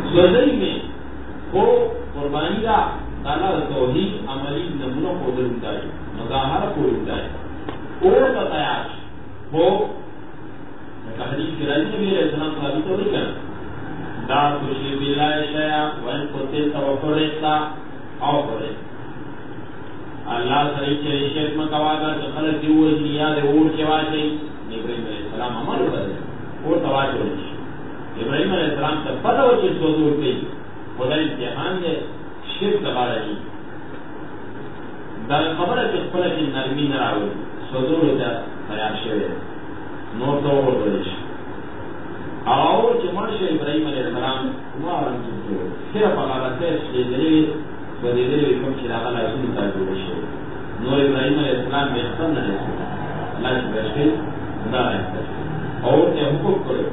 سوزئی میں وہ قربانی کا تعالیٰ توحید عملی نمونہ کو دلتا ہے مظاہرہ کو دلتا ہے اور کا تیاش وہ حدیث کی راضی نبی علیہ السلام ثابت ہو رہی ہے دا خوشی باللہ شیعہ وین قتل توقع رہتا او کرے اللہ سرئی چلی شیخ مکواگر کہ خلق کی ہوئے دنیا دے اوڑ کے واجی ابراہیم علیہ السلام عمل کرے اور تواج ہو رہی ابراہیم علیہ السلام سے پتہ ہو چیز کو دور گئی خدا امتحان دے شرک دبا رہی در خبر ہے کہ خلق کی نرمی نراوی صدور دا تیار شوئے نور تو اور بڑیش اور چمرش ابراہیم علیہ السلام مارن چیزو صرف اغارتے شیدری بدیدری کم چراغ لازم تاجور شوئے نور ابراہیم علیہ السلام میں اختر نہ رسول اللہ کی بشکل خدا رہتا ہے اور تے حقوق کرو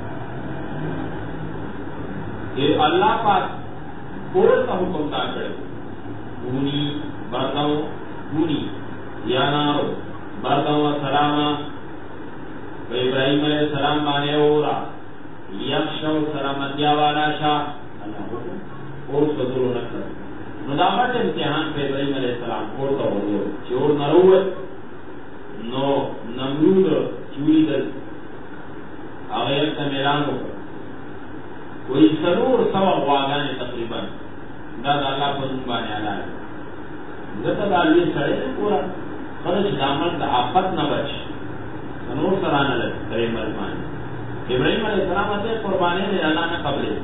کہ اللہ پاک کول کا حکم تا کرے گونی برداؤں گونی یا نارو برداؤں سلاما ابراہیم علیہ السلام بانے اورا یکشو سلامتیا والا شاہ اللہ حکم اور صدر نکر مدامت امتحان پہ ابراہیم علیہ السلام اور کا حضور چور نروت نو نمرود چوری دل آغیر کا میلانو کوئی سرور سوا واغانے تقریباً داد اللہ کو بانے علا ہے زیادہ دالی سڑے پورا خرش دامن دا آفت نہ بچ سنور سرانا لگ کریم ارمان ابراہیم علیہ السلام آتے قربانے نے اللہ نے قبلے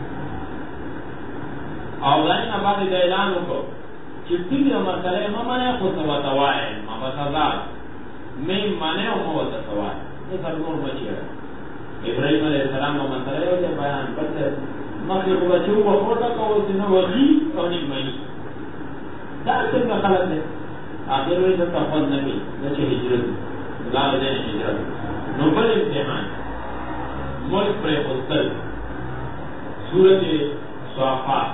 آوزائی نباقی دا اعلانو کو چپتی بھی عمر کرے ممانے خود نواتوائے مبتزاد میں مانے اموت سوائے یہ سرنور بچی ہے ابراہیم علیہ السلام ممترے ہو جائے بیان کرتے مخلوق بچوں کو خوٹا کو سنہ وغی کونی مئی دار سن کا خلق ہے آخر میں جب تفض نبی نچے ہجرت لال دین ہجرت نوبل امتحان ملک پر خودتل سورت صحافات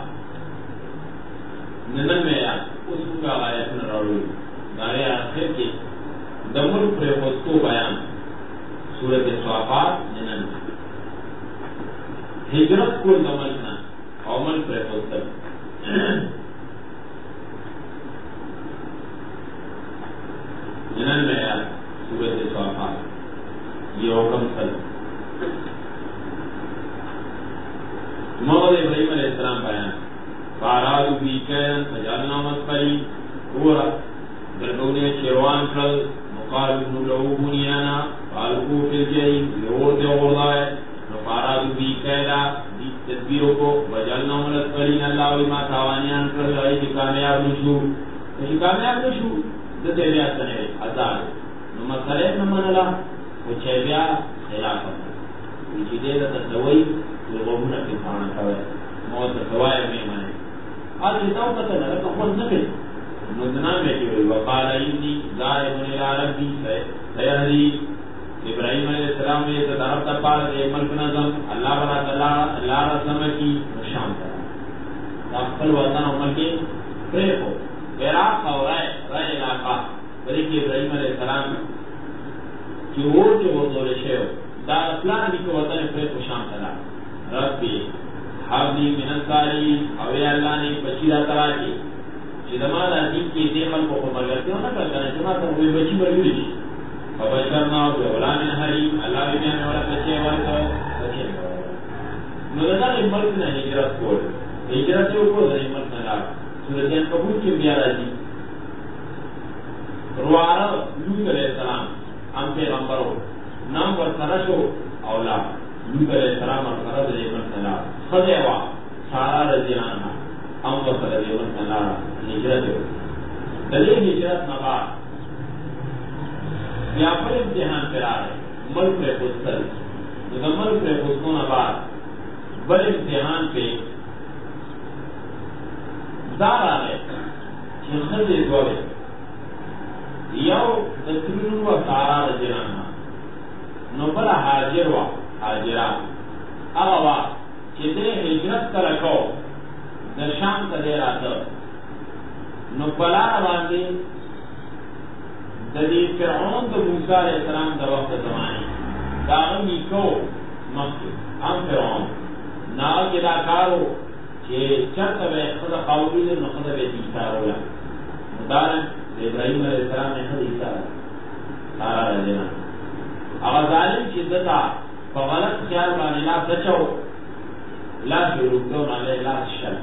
نظر میں آیا اس کا آیت نراوی دارے آخر کے دمر پر خودتو بیان سورت صحافات ننن ہجرت کو دمجنا عمل پر خودتل جنن میں آیا سورت صحافات یہ حکم سل محمد ابراہیم علیہ السلام بیان فارادو بیکین فجالنا مصفری پورا درگونے شیروان کل مقالب نلعو بنیانا فالکو فی الجہیم لور دے غردائے فارادو بیکینا بیت تدبیروں کو فجالنا مصفرین اللہ ویما تاوانیان کل رہی کہ کامیاب نشو کہ کامیاب نشو دتے بیا سنے ازاد نو مسئلے نمان اللہ وہ چھے بیا خلاف ہے ویچی دے دا تسوئی لغونا کی پانا کھوئے موت سوائے میں مانے آج اتاو پتہ لگا خود نکل مدنا میں کی ہوئی وقال ایدی ظاہر الى ربی سیہدی ابراہیم علیہ السلام نے طرف تپار دے ملک نظم اللہ بنا اللہ رسم کی شام کرا داخل وطن عمر کے پریک ہو عراق اور رائے علاقہ بلکہ ابراہیم علیہ السلام کی اور کے وہ دور شیو دا اسلام کی وطن پریک ہو شام کرا ربی حابی منتاری اوے اللہ نے بچیرہ کرا کے چیدمان عزیز کی دیمن کو ملگرتے ہو نہ کرتا ہے چنانچہ ہوئی بچی بڑی ہوئی فبشرنا بغلام حلیم اللہ بیان والا بچے ورکا بچے مددہ ملک نے ہجرت کو ہجرت سے اوپر ذری ملک نہ لا سورتین قبول کی بیارا جی روارا لوت علیہ السلام ہم پیغمبر ہو نام پر سرشو اولا لوت علیہ السلام اور سرد ذری ملک نہ لا خدیوا سارا رضیانہ ہم پر سرد ذری ملک نہ لا ہجرت ہو دلیل ہجرت نبا یا پر امتحان کرا رہے ملک پہ خودتل تو ملک پہ خودتون بعد بڑے امتحان پہ دار آ رہے چھنخل دے دوڑے یو دسترین و سارا رجرانا نو بلا حاجر و حاجرہ اغوا چھتے ہجرت کا رکھو در شام کا دیر آتا نو بلا باندے دلی فرعون تو موسیٰ علیہ السلام دا وقت زمانی داغمی کو مقصد ہم فرعون ناو کې دا کار و چې چېرته به یې ښځه قاولي دی نو ښځه به یې ایساروله. مدارن د ابراهیم علیه السلام یې ښځه ایساره ساره رضی الله هغه ظالم چې ده ته په غلط خیال باندې لاس اچو، لاس یې روږدو نو هغه یې لاس شل.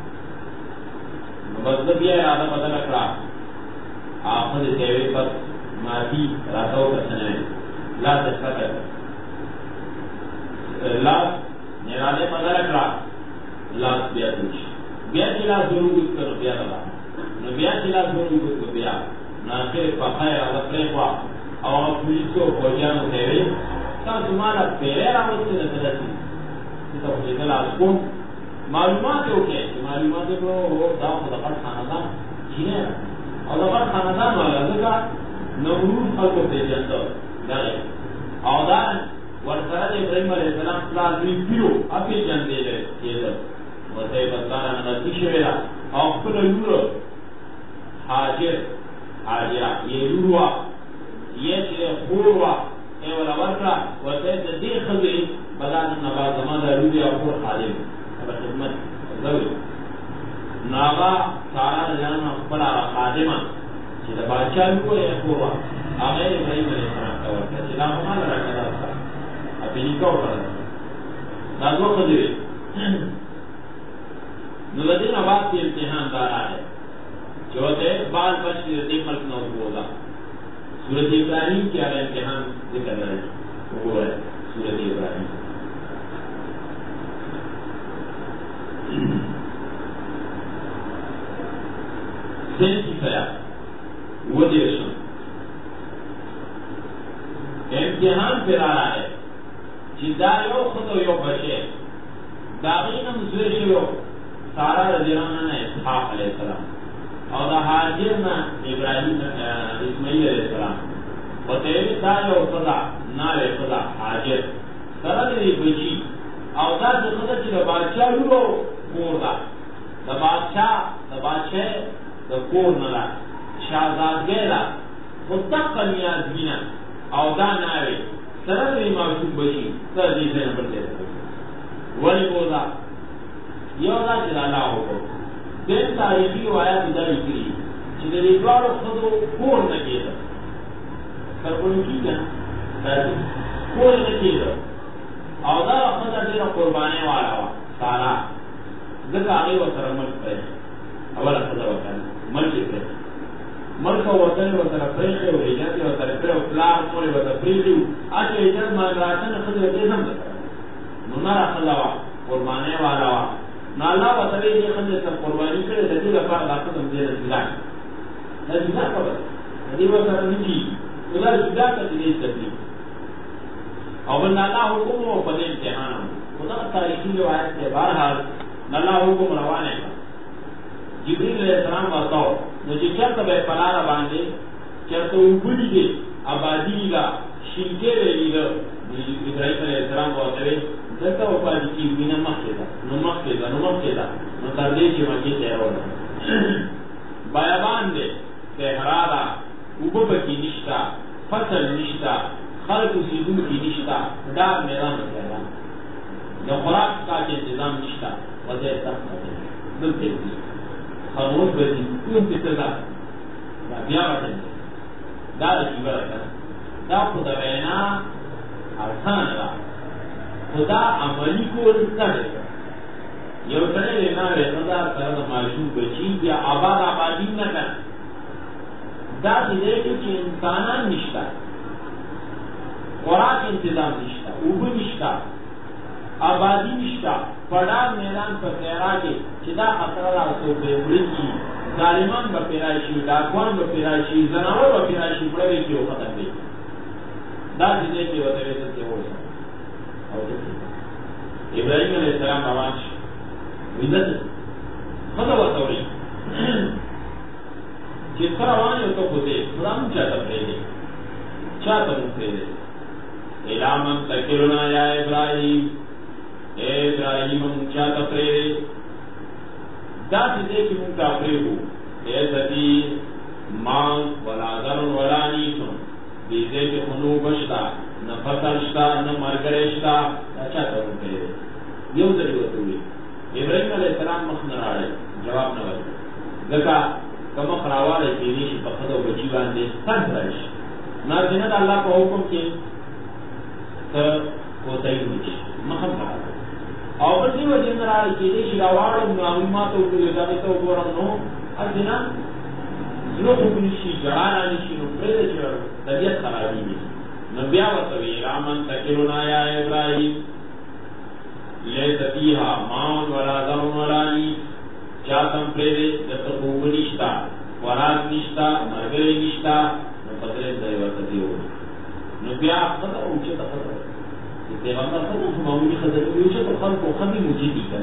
نو بس ده بیا اراده بدله کړه، هغه ښځې ته یې ویل بس معافي راته وکړه څه نه وي، لاس یې ښکته کړ، لاس اراده بدله کړه، لاس بیا ټول شي. بیا چې لاس ورغوت کړ نو بیا راغله، نو بیا چې لاس ورغوت کړ بیا نو اخر پخه یې راته پرېښوه او هغه پولیسو او فوجیانو ته یې ویل تاسو ما له پیرې راوستې ده څه داسې چې ته خو دې لاس کوم معلومات یې وکړئ چې معلومات یې کړو دا خو د غټ خاندان چینی ده او د غټ خاندان والا ځکه نمرود خلکو پېژنده دغې او دا ورسره د ابراهیم علیه السلام پلار دوی پیرو اپېژندې کېده، ورته یې بدلانه غلطي شوې ده او خپله لوره حاجره یې لور وه یې چې خور وه یې وله ورکړه، ورته یې د دې ښځې به دا نن به زما دا لور او خور خادم به خدمت زوی. نو هغه ساره رضی الله عنها خپله هغه خادمه چې د باچا لور یې خور وه هغه یې ابراهیم علیه السلام ته ورکړه چې دا خو ما له راکړه دا ستا اپې نکاح وکړه دا دوه ښځې وې. نو د دې نه بعد کې امتحان دا راغی چې ورته بال بچ د دې ملک نه وبوځه. سورت ابراہیم کی آگے امتحان ذکر رہے وہ ہے سورت ابراہیم. وہ دیشن امتحان پھر آ رہا ہے جدا یو خود یو بچے داغینم زوی شو سارا رضی اللہ عنہ اسحاق علیہ السلام اور دا حاجر نا ابراہیم اسماعیل علیہ السلام وتیوی دا یو خدا ناوی خدا حاجر سره دی بچی او دا چې خدا چې د بادشاہ لورو کور دا د بادشاہ د کور نه دا شاهزادګۍ دا خو دقه نیازمینه او دا ناوی سره دی معصوم بچی سره دی ځای نه بل ځای ولې بوزا یو دا چې الله وکړو دین تاریخی روایات دا لیکلي چې د دې دواړو ښځو کور نه کېده سرپړوني کېږي کور نه کېده او دا ښځه ډېره قربانۍ والا وه ساره ځکه هغې ورسره ملک پرېښی اوله ښځه ورته ملک یې پرېښی ملک او وطن یې ورسره پرېښی او هجرت یې ورسره کړی او پلار مور یې ورته پرېښي وو هسې هجرت مایګراشن ښځې ډېر هم ده نو نره ښځه وه قربانۍ والا وه نو الله ورته وایي دې ښځې سره قرباني کړې د دې لپاره دا ښځه هم دې نه جدا دا جدا خبره د دې ورسره نه کېږي نو دا جدا کړه چې دې تکلیف او بل الله حکم و په دې امتحان هم خو دغه تاریخي روایت دی بهرحال الله حکم روانه کړه جبریل علیه السلام ورته نو چې چېرته به یې په لاره باندې چېرته اوبه لیدې ابادي لیده شینکې به یې لیده نو ابراهیم علیه السلام به ورته ویل دلته وپاتې کېږي مینه مخکې ده نو مخکې ده نو تر دې چې مکې ته یې راوړه بیابان دی صحرا ده اوبه پکې نشته فصل نشته خلق اوسېدونکي نشته ډار میدان د صحرا د خوراک څښاک انتظام نشته وضع یې سخته دی دلته یې خاموش به ځي کوم چې څه ده دا بیا وطن دی دا د جیبره که دا خو د وینا اسانه ده خو دا عملي کول نه دی یو سړی دی ناوې ښځه سره د ماشوم بچي بیا آبادي نه که داسې دی چې انسانان نشته خوراک انتظام نشته اوبه نشته آبادی نشته پډار میدان په صحرا کې چې دا خطر راڅوک به وړي کي ظالمان به پرې راشي ډاکوان به پرې راشي ځناور به پرې راشي مړه به کړي او ختم دی داسې دی چې ورته ویې دلته اوسه او ابراهیم علیه السلام روان شي وایي دلته ښځه ورته وایي چې ته روان یې ته خو دې خدا مونږ چاته پرېږدې چاته مونږ پرېږدې الی من تکلنا یا ابراهیم اے ابراہیم مونږ چاته پرېږدې داسې دی چې مونږ ته پرېږدو ای سدي مال ولا ذر ولا نیس دې ځای کې خو نو بشته نه فصل شته نه ملګری شته دا چاته مونږ پرېږدې یو ضرورت ہوئی ابراہیم علیہ السلام مخ نہ راڑے جواب نہ ورکړ ځکه کوم خراواله چې دې په خدای او بچی باندې څنګه راشي نارینه د الله په حکم کې ته کوتای نشي مخه راځي او په دې وجه نه راځي چې دې شراواله معلومات او دې دا ته وګورم نو اځنا نو په نشي جړانا نشي نو پرې چې طبيعت خرابېږي نو بیا ورته وی رامن تکلونا یا ابراهیم لیس فیها ماء ولا ذر ولا نی چاہتم پریدے جب خوب نشتا وراز نشتا مرگرے نشتا نو قدرے دیوتا دیو نو بیا خطر اوچے تا خطر پیغمبر خطر معمولی خطر اوچے تا خلق و خطی مجیدی کر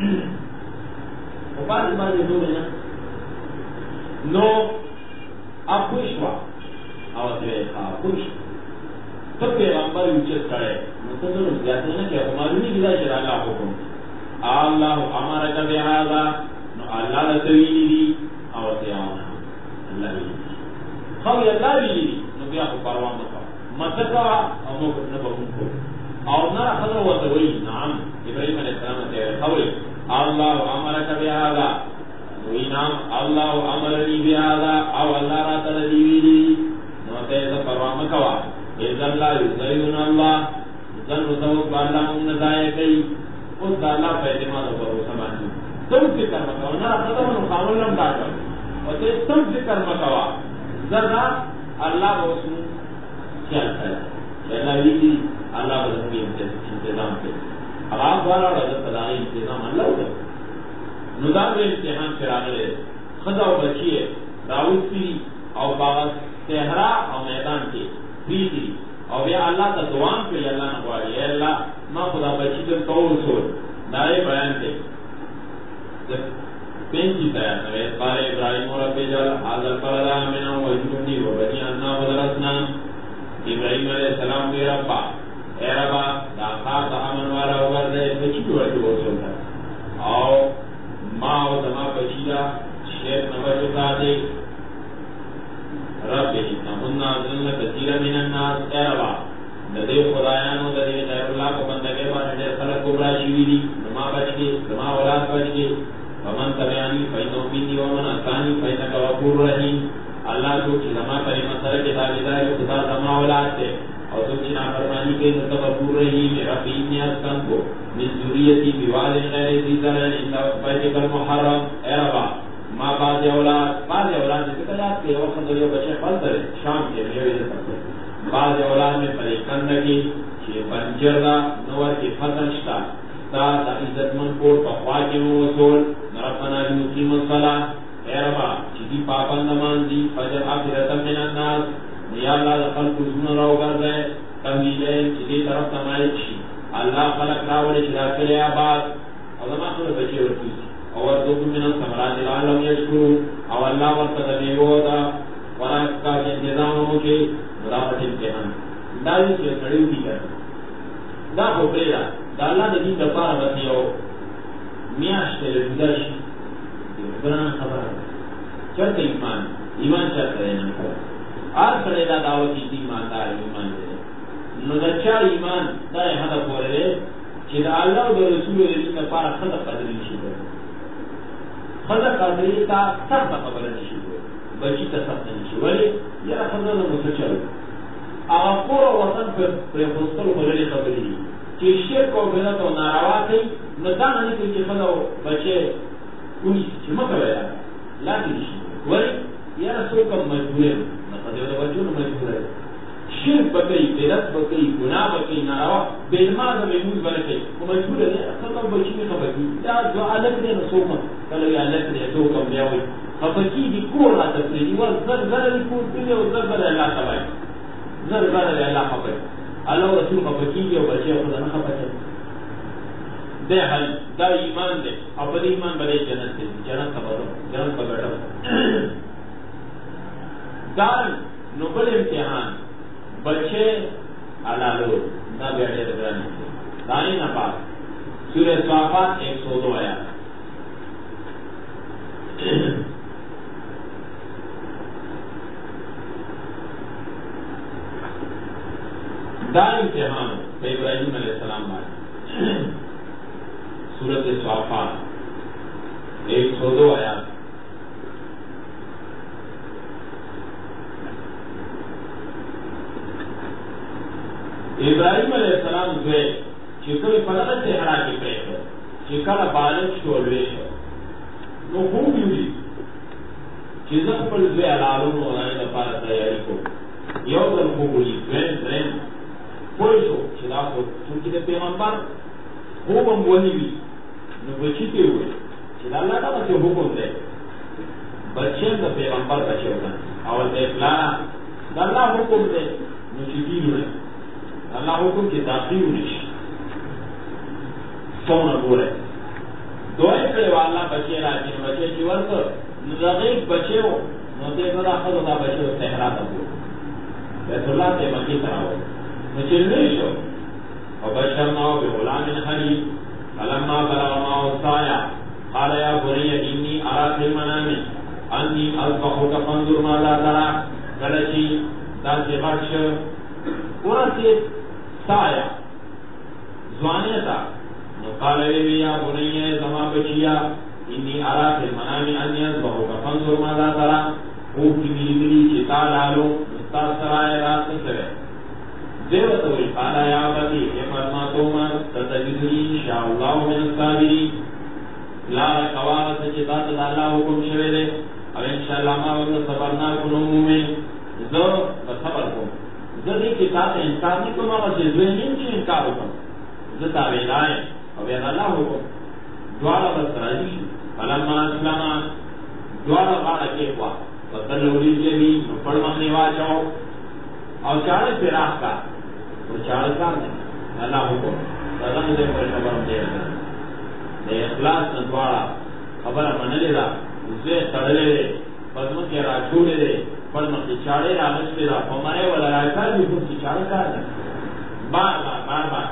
و بعد بازی دو لینا نو اب خوش وا آواتوے خواه خوش تب پیغمبر اوچے کرے نو تدر زیادہ نا کہ معلومی گزا شرع اللہ حکم اللہ امرک بہذا اللہ لتویلی دی او تیاونا اللہ ویلی خوی اللہ ویلی دی نو بیا خو پروان دکھا متکوا او موقف نبا کو او نرا خضر وطوی نعم ابراہیم علیہ السلام تیرے خوی اللہ امرک بہذا وی نام اللہ امرنی بہذا او اللہ را تلدی ویلی نو تیزا پروان مکوا از اللہ یزیون اللہ زن رسوک با اللہ من نزائے کئی اس دا اللہ پیدماد و بروسہ مانی تم فکر مکوا نہ خدام نو خاون لم دا کر او ته تم فکر مکوا زرا اللہ رسول کیا ہے اللہ وی اللہ رسول انتظام کے اب آپ دوارا رضا تدائی انتظام اللہ ہوتا نو دا امتحان کرانے خدا و بچیے داود کی او باغ صحرا او میدان کے فریدی او بیا اللہ تا دوام پہ اللہ نقواری اے اللہ ما خدا بچی کر تو رسول دائے بیان کے پینچی تیار نوے قال ابراہیم رب جل حاضر فردا منا وجنونی و بنی انا ودرسنا ابراہیم علیہ السلام کے ربا اے ربا دا خاص امن والا وگر دے بچی دوڑی وصول تھا او ما و دما بچی دا شیخ نوجو کا دے رب جتنا ہننا ظلم کثیر من الناس اے ربا ندے خدایانو دے غیر اللہ کو بندگے بارے دے خلق کبرا شوی دی نما بچ کے نما اولاد بچ کے ومن تبعانی فإنه مني ومن عصاني فإنك غفور رحیم اللہ کو نما کلمہ سر کے تابعدار کو خدا نما اولاد سے اور تو کی نافرمانی کے غفور رحیم رفیع نیاز کن کو من ذریتی بواد غیر ذی زرع عند بیتک المحرم اے ربا ما بعض اولاد جس کا یاد کہ وقت جو بچے پل کرے شام کے میوے دے سکتے بعض اولاد میں پریکندگی چھ پنجرہ نور کی فتن شتا تا عزت من کو تقوا کے وصول ربنا لنقیم الصلاة اے ربا چیزی پاپند مانزی فجر آخرتا من الناس یا اللہ دخل کسون رو گردے تحویلے چیزی طرف تمائل چی اللہ خلق راوڑے چرا کلے آباد اور زمان بچے ورکیسی اور دوکم من السمرات العالم یشکرو اور اللہ ورکتا میگوتا ورکتا کے انتظام ہو کے مدافت امتحان داوی سے کڑیو کی کرنا دا خوبرے دا اللہ دا دین دفار بسیو میاش تیرے گزرشی گران خبر چرت ایمان چرت رہنا آر کڑے دا دعوتی ایمان دار ایمان دے نو دچا ایمان دا حدا پورے دے چی دا اللہ و دا رسول دین دفار خدا قدر نشی دے خدا قدر تا سخت خبر نشی دے بچی تا سخت نشی ولی یا خدا دا مسچل آغا پورا وطن پر پریخوستل خدری خبری چی شرک و بدت و ناروا کئی ندان نہیں کہ خدا بچے انیس چی مکوے لاتی نشی ولی یا رسول کم مجبور ہے نقضی و دا بچون مجبور ہے شرک بکئی بدت بکئی گناہ بکئی ناروا بیدماز بیموز بلکئی وہ مجبور ہے خدا بچی میں خبکی یا جو علق دے نسوکم کلو یا علق دے سوکم بیاوی خبکی دی کور را تفریدی ور زر زر دی کور پیلے و زر زر اللہ تبائی زر زر اللہ خبکی اللہ رسول خبکی دی و بچے خدا نخبکی دے حل دا ایمان دے اپنے ایمان بلے جنت دے جنت کا بدو جنت کا بیٹا دار نبل امتحان بچے علالو دا بیٹے دگرانی دانی نفاق سورہ صافات 102 آیا دا امتحان پہ ابراہیم علیہ السلام بات سورت صافات 102 آیات. ابراہیم علیہ السلام دوے چکل پلد چہرہ کی پیش ہے چکل بالغ شولویش ہے نو خوب یولی چیزن پر دوے علالون وغیرہ دفار تیاری کو یو در خوبولی دوین درین کوئی شو چلا خود چونکہ دے پیغمبر خوبم وہی بھی نو بچیتے ہوئے چلا اللہ کا بچے حکم دے بچے دا پیغمبر بچے ہوگا اور دے پلانا دا اللہ حکم دے نو چکی ہوئے اللہ حکم کی داخلی انیش سونا بورے دوئے کرے والا بچے راجی بچے چیور تو نزاغیق بچے ہو نو دے ندا خود دا بچے ہو تحرا دا بورے بیت اللہ تے مکی کراؤ نچلنیش ہو وبشرناه بغلام حليم فلما بلغ معه السعي قال يا بني إني أرى في المنام أني أذبحك فانظر ماذا ترى کلچی داسې غټ شو ورته سایه ځوانه تا نو قال وی یا بني زما بچیا انی ارى في المنام أني أذبحك فانظر ماذا ترى او کی ملی چې تا لالو مستاسرای رات سره دیوتا وی قالا یا بطی افرماتو من تتجدنی انشاءاللہ من الصابرین لارا قوارت چیطات دا اللہ حکم شوئے دے او انشاءاللہ ما وقت صبرنا کنومو میں زو بصبر کن زو دی چیطات انکار نہیں کن وقت زوینین کی انکار حکم زو تابعدائیں او بید اللہ حکم دوارا بس راجی فلما اسلاما دوارا غارا کیخوا وطلولی جبی نپڑ مغنی واچاو اور چارے پیراہ کا اور چارے کار نہیں اللہ حکم رضان دے پر خبر دے رہا دے اخلاص ندوارا خبر منلے دا اسے تڑلے دے پدمت کے راچھوڑے دے پدمت کے چارے راغشتے دا ہمارے والا رائکار بھی خود کی چارے کار نہیں بار بار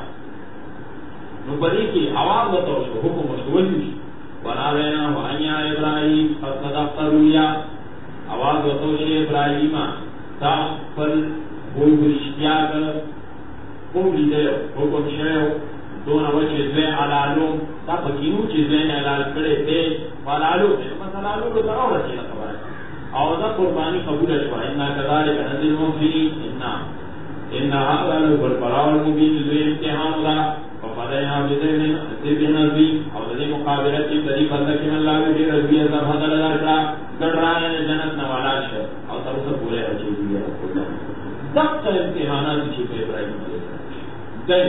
نو بدی کی آواز بتاو شو حکم مشغولی وناوینا وانیا ابراہیم فصدقت رویا آواز بتاو شو ابراہیمہ تا پل کوئی برشتیا کر کوئی لیدے ہو حکم شرے ہو دونہ وہ چیزیں علالو تا پکینو چیزیں علال کرے تھے فالالو بس علالو کو تراؤ رچے نہ خبر ہے اور دا قربانی قبول شوا انا کذالک نزل مفرین انا هذا لو البراء المبین ذو امتحان دا وفدینا بذبح نظیم اور ذی مقابلت کی طریق اللہ کی اللہ بھی رضی اللہ حضر اللہ گڑ رہا ہے جنت نوالا شر اور سب سے پورے عجیب ہے سب کا امتحانات چھپے ابراہیم علیہ السلام دن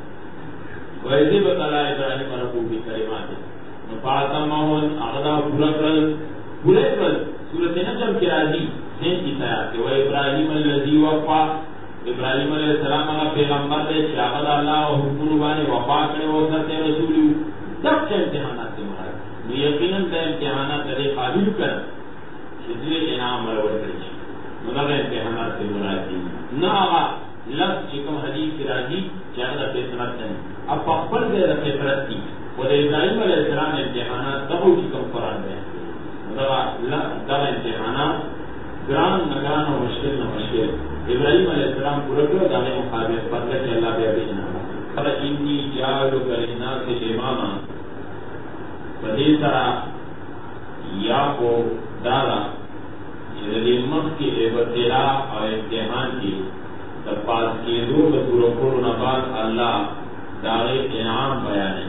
ویسے بطلع ابراہیم ربوبی کریمات نفاتمہن اغدا بھولکرل سورت نجم کی راضی سین کی سیاد کہ وہ ابراہیم الذی وفا ابراہیم علیہ السلام اگر پیغمبر دے شاہد اللہ و حکم بانے وفا کرے وہ سرتے رسولی سب کا امتحانات سے مراد یقیناً کا امتحانات دے قابل کر شدید انعام مرور کرے مگر امتحانات سے مراد نہ آغا لفظ چکم حدیث کی راضی چاہدہ فیصلت نہیں اب پخبر دے رکھے پرستی وہ دے ابراہیم علیہ السلام امتحانات تبو چکم قرآن دے دغا امتحانات گران نگران و مشکل نہ مشکل ابراہیم علیہ السلام پورا کرو دانے مقابل پتلہ کہ اللہ بے ابی جنابا قَلَ إِنِّي جَعَلُكَ لِلنَّاسِ إِمَامًا فدی طرح یا کو دارا مخ کی ابتلا اور امتحان کی تپاس کی دو بطور نبات اللہ داغی انعام بیانے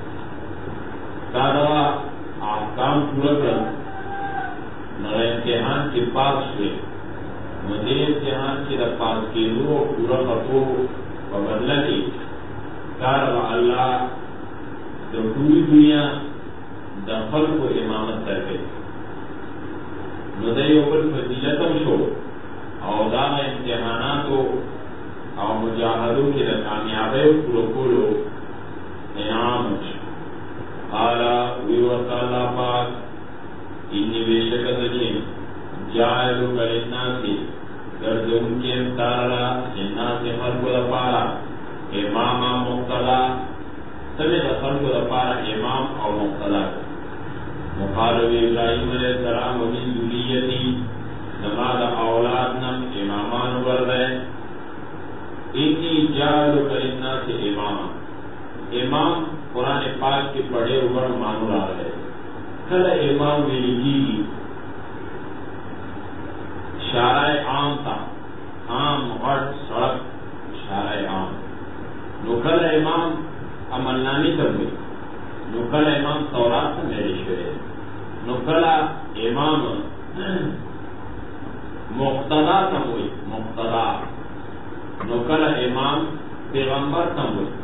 دارا احکام پورا کر نگر امتحان کی پاس ہوئے مدیر امتحان کی تپاس کی دو پورا کپو و بدلہ کی دارا اللہ پوری دنیا دفل کو امامت کر کے ندائی اوپر فضیلتم شو او دا امتحاناتو او مجاہدوں کی کامیابی پورو انعام شو قالا ویورتا اللہ پاک انی بیشکت جن جائلو کلناسی درد ان کے امتارا جناسی خلق دا پارا اماما مقتدا سبی دا خلق دا پارا امام او مقتدا مقالب ابراہیم علیہ السلام و من ذریتی نماد اولادنا امامان بردے انی جعلو کرنا سے امام قرآن پاک کے پڑھے اوپر مانو آ رہے کل امام میں لکھی شارع عام تھا، عام غٹ سڑک شارع عام نکل امام عملنامی کر گئی، نکل امام تورات سے میرے شعر نکل امام مقتدا تم ہوئی، مقتدا نکل امام پیغمبر تم ہوئی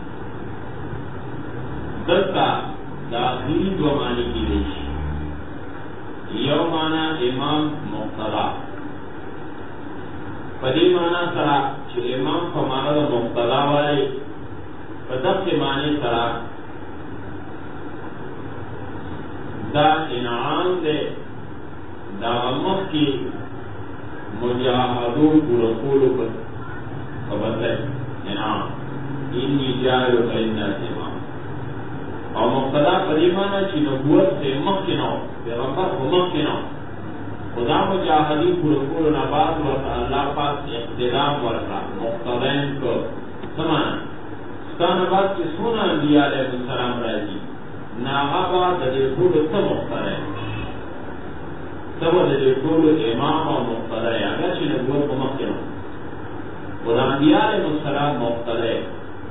دس کا داخلی دو معنی کی گئی یو معنی امام مقتدا پدی معنی سرا چھ امام کو معنی دا مقتدا والے پدب کے معنی سرا دا انعام دے دا غمق کی مجاہدون پورکولو پر خبر ہے انعام انی جائلو کا الناس امام اور مقتدا پریمانہ چی نبوت سے مخنو پیغمبر کو مخنو خدا مجاہدی پورکولو نباد ورطا اللہ پاک اقتدام ورطا مقتدین کو سمانا ستان بعد کی سونا انبیاء علیہ السلام راجی ناغابا دلیل خود سب مقتدین سب دلیل خود امام و مقتدین اگر چی نبوت کو مخنو خدا انبیاء علیہ السلام مقتدین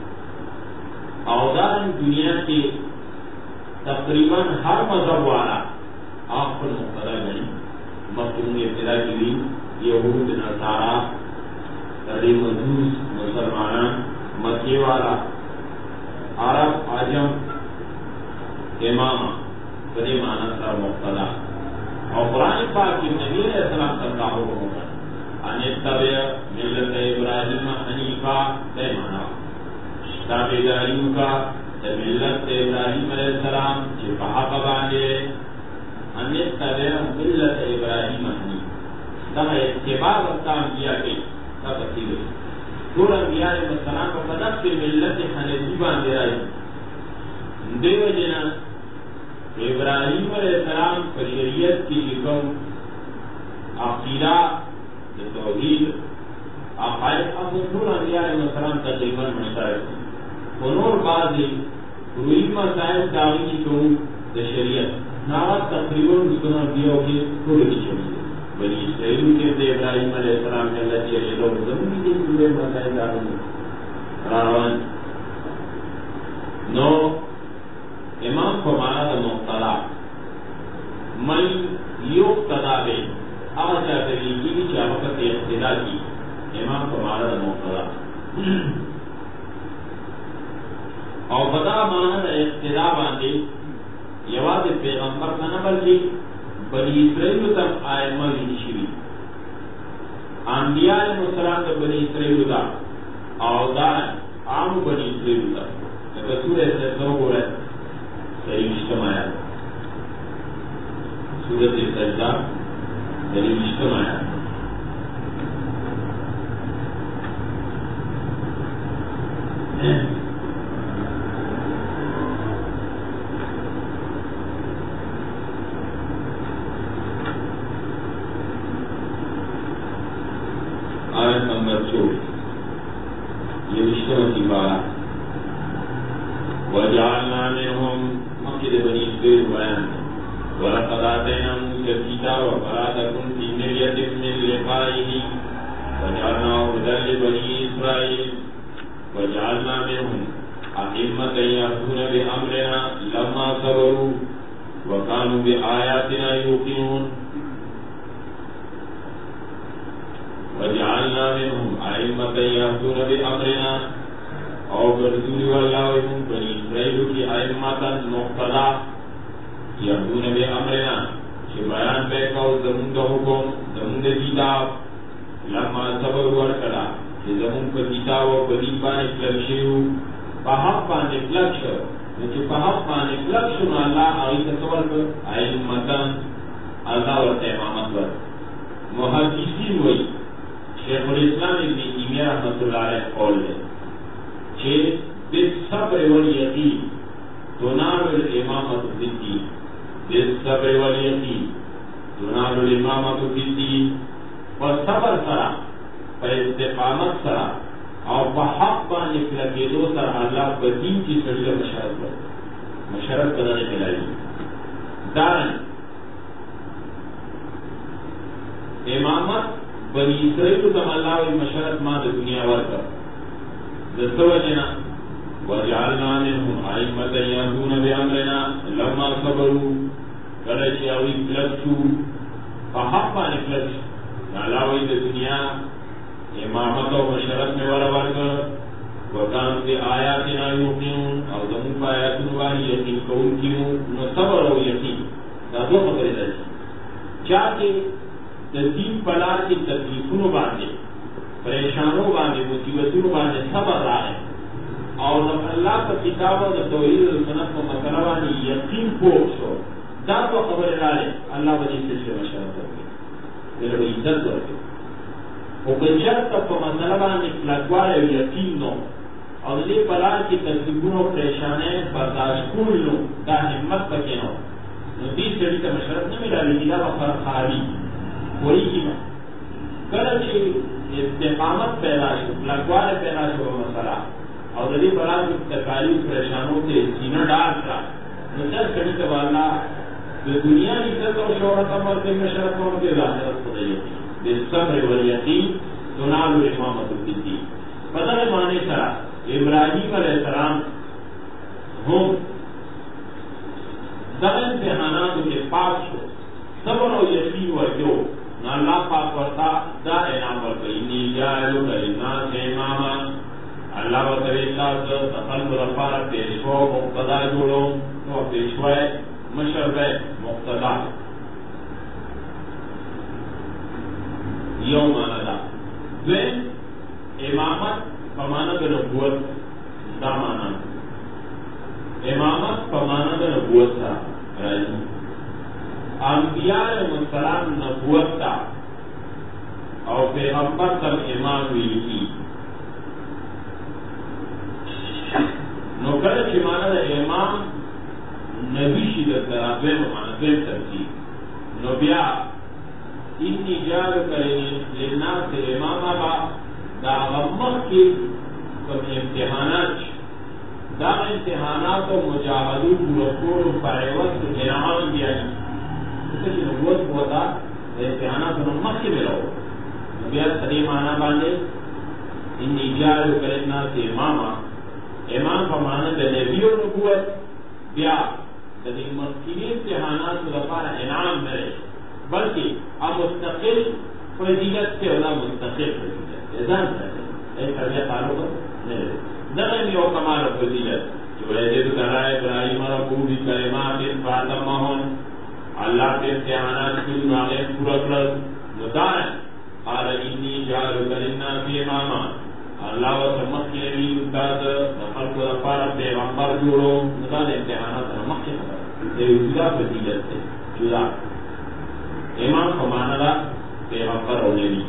اودان دنیا کی تقریباً ہر مذہب والا آپ پر مقتدا نہیں مختوم ابتدا کی بھی یہود نصارا تردی مجوس مسلمان مکی والا عرب عجم امام بڑے معنی سر مقتدا اور قرآن پاک کی نبی علیہ السلام صلی اللہ علیہ وسلم ان اتبع ملت ابراہیم حنیفا بے معنی شتاب ابراہیم کا ملت ابراہیم علیہ السلام جو کہا باندھے ان اتبع ملت ابراہیم حنیفا تب اتباع وقتام کیا کہ تب اسی گئی دور انبیاء علیہ السلام کو قدر سے ملت حنیفی باندھے رہی دیو جنا ابراہیم علیہ السلام پر شریعت کی حکم عقیدہ توحید عقائد اب دور انبیاء علیہ السلام تقریباً مشترک ونور بعضی روی مسائل داغی کی تو دا شریعت ناوات تقریباً بسنا دیا ہوگی تھوڑے کی چلی بنی اسرائیل کے دے ابراہیم علیہ السلام نے اللہ کی علیہ لوگ زمین کی پورے مسائل داغی راوان نو امام کو مانا دا مقتدا من یقتدا بے آغا چاہتے لیگی بھی چاہ وقت اقتدا کی امام کو مانا دا مقتدا اور بدا مانا دا اقتدا باندے یواد پیغمبر کا نبل کی بنی اسرائیل تک آئمہ نشوی انبیاء مسلام دا بنی اسرائیل دا اور دا عام بنی اسرائیل دا لیکن سورہ سے سو ہو رہے صحیح اجتماعی سورت سجدہ صحیح اجتماعی آیت نمبر 24 یہ اجتماع کی بات وَجَعَلْنَا مِنْهُمْ مقید بنی اسرائیل بیان وَلَقَدْ آتَيْنَا مُوسَى الْكِتَابَ فَلَا تَكُنْ فِي مِرْيَةٍ مِّن لِقَائِهِ وَجَعَلْنَاهُ هُدًى لِبَنِي إِسْرَائِيلَ وَجَعَلْنَا مِنْهُمْ أَئِمَّةً يَهْدُونَ بِأَمْرِنَا لَمَّا صَبَرُوا وَكَانُوا بِآيَاتِنَا يُوقِنُونَ وَجَعَلْنَا مِنْهُمْ أَئِمَّةً يَهْدُونَ بِأَمْرِنَا اور رسول اللہ وسلم بنی اسرائیل کی ائمتاً مقتدا یہدون بامرنا کہ بیان بے کا زمون کا حکم زمون کتاب لما صبر ورکڑا کہ زمون کا کتاب و بدی پانے کلکشیو پہاپ پانے کلکشو لیکن پہاپ پانے کلکشو اللہ آئی تصور کر ائمتاً اللہ ورطا امامت ور محدثی ہوئی شیخ الاسلام ابن تیمیہ رحمت اللہ علیہ قول ہے کہ بالصبر والیقین تنال الامامۃ فی الدین بالصبر والیقین تنال الامامۃ فی الدین اور صبر سرا پر استقامت سرا اور بحق باندې کلکېدو سره الله په دین کې سړي له مشرت ورکړي مشرت بدنه ملایي دارن امامت بنی اسرائیل تم اللہ و مشرت ما د دنیا ورکړه د سوجنا وجعلنا منهم ائمة يهدون بأمرنا لما صبروا کله چې اوی کلچو په حق باندې کلچو الله وی د دنیا امامت او مشرت میں ورا ورکړه وکانو دی آیاتنا یوقنون او زمون په آیاتونو باندې یقین کوونکیو نو صبر او یقین دا دوه خبرې دي چا کې د دین په لار کې تکلیفونو باندې پریشانو باندې مصیبتونو باندې صبر راغی او د الله په کتاب او د توحید او سنت په مسله باندې یقین پوه شو دا دوه خبرې راغلي الله به دې څه مشورت وکړي دغه عزت ورکړي او بچت په مسله باندې کلکواله او یقین نو او دې په لار کې تکلیفونو پریشانې برداشت کول نو دا همت پکې نو دې سړي ته مشورت نه ملایي دا په خالي وہی کی بات کله چې استقامت پیدا شو لګواله پیدا شو مسله او د دې بلان تکالیف پریشانو ته سینه ډال کړه نو چې کله ته والا د دنیا عزت او شهرت امر کې مشرف او کې ظاهرت خدای د صبر او یقین تنال امامت الدین بدل معنی سره ابراهیم علیه السلام هم دغه امتحاناتو کې پاس شو صبر او یقین ورکړو نو اللہ پاک ورتا دا انعام ورکړي انی جاعل للناس اماما اللہ وتعالی تخلق الافار پیشوا مقتدا جوړو نو پیشوا مشربه مقتدا یوم انا دین امامت پمانه د نبوت دا معنا امامت پمانه د نبوت سره راځي انبیاء مسلام نبوت تا او پیغمبر تم امام ویلی کی نو کله چې معنا د امام نبی شي د ترابه معنا د ترتیب نو بیا انی جار کړي لناس امام با دا غمخ کې کوم امتحانات دا امتحانات او مجاهدو ورکول پایوس انعام دی چې نبوت ہوتا د امتحاناتو نه مخکې ملو بیا صحیح معنا باندې انی جار کړي ناس امام په معنا د نبی او نبوت بیا د دې مخکې امتحاناتو لپاره انعام نه بلکې مستقل فضیلت کې ولا مستقل فضیلت ځان ته ایسا تعلق نه دغه یو کمال فضیلت چې ولې دې تعالی ابراهیم ربو بکلمات فاطمهون اللہ کے امتحانات کی ناغیر پورا کر مدار قال انی جعل للناس اماما اللہ و سمت کے نبی استاد خلق و رفار پیغمبر جوڑو مدار امتحانات رمق کے خبر جدا فضیلت سے جدا امام فمانا دا پیغمبر و نبی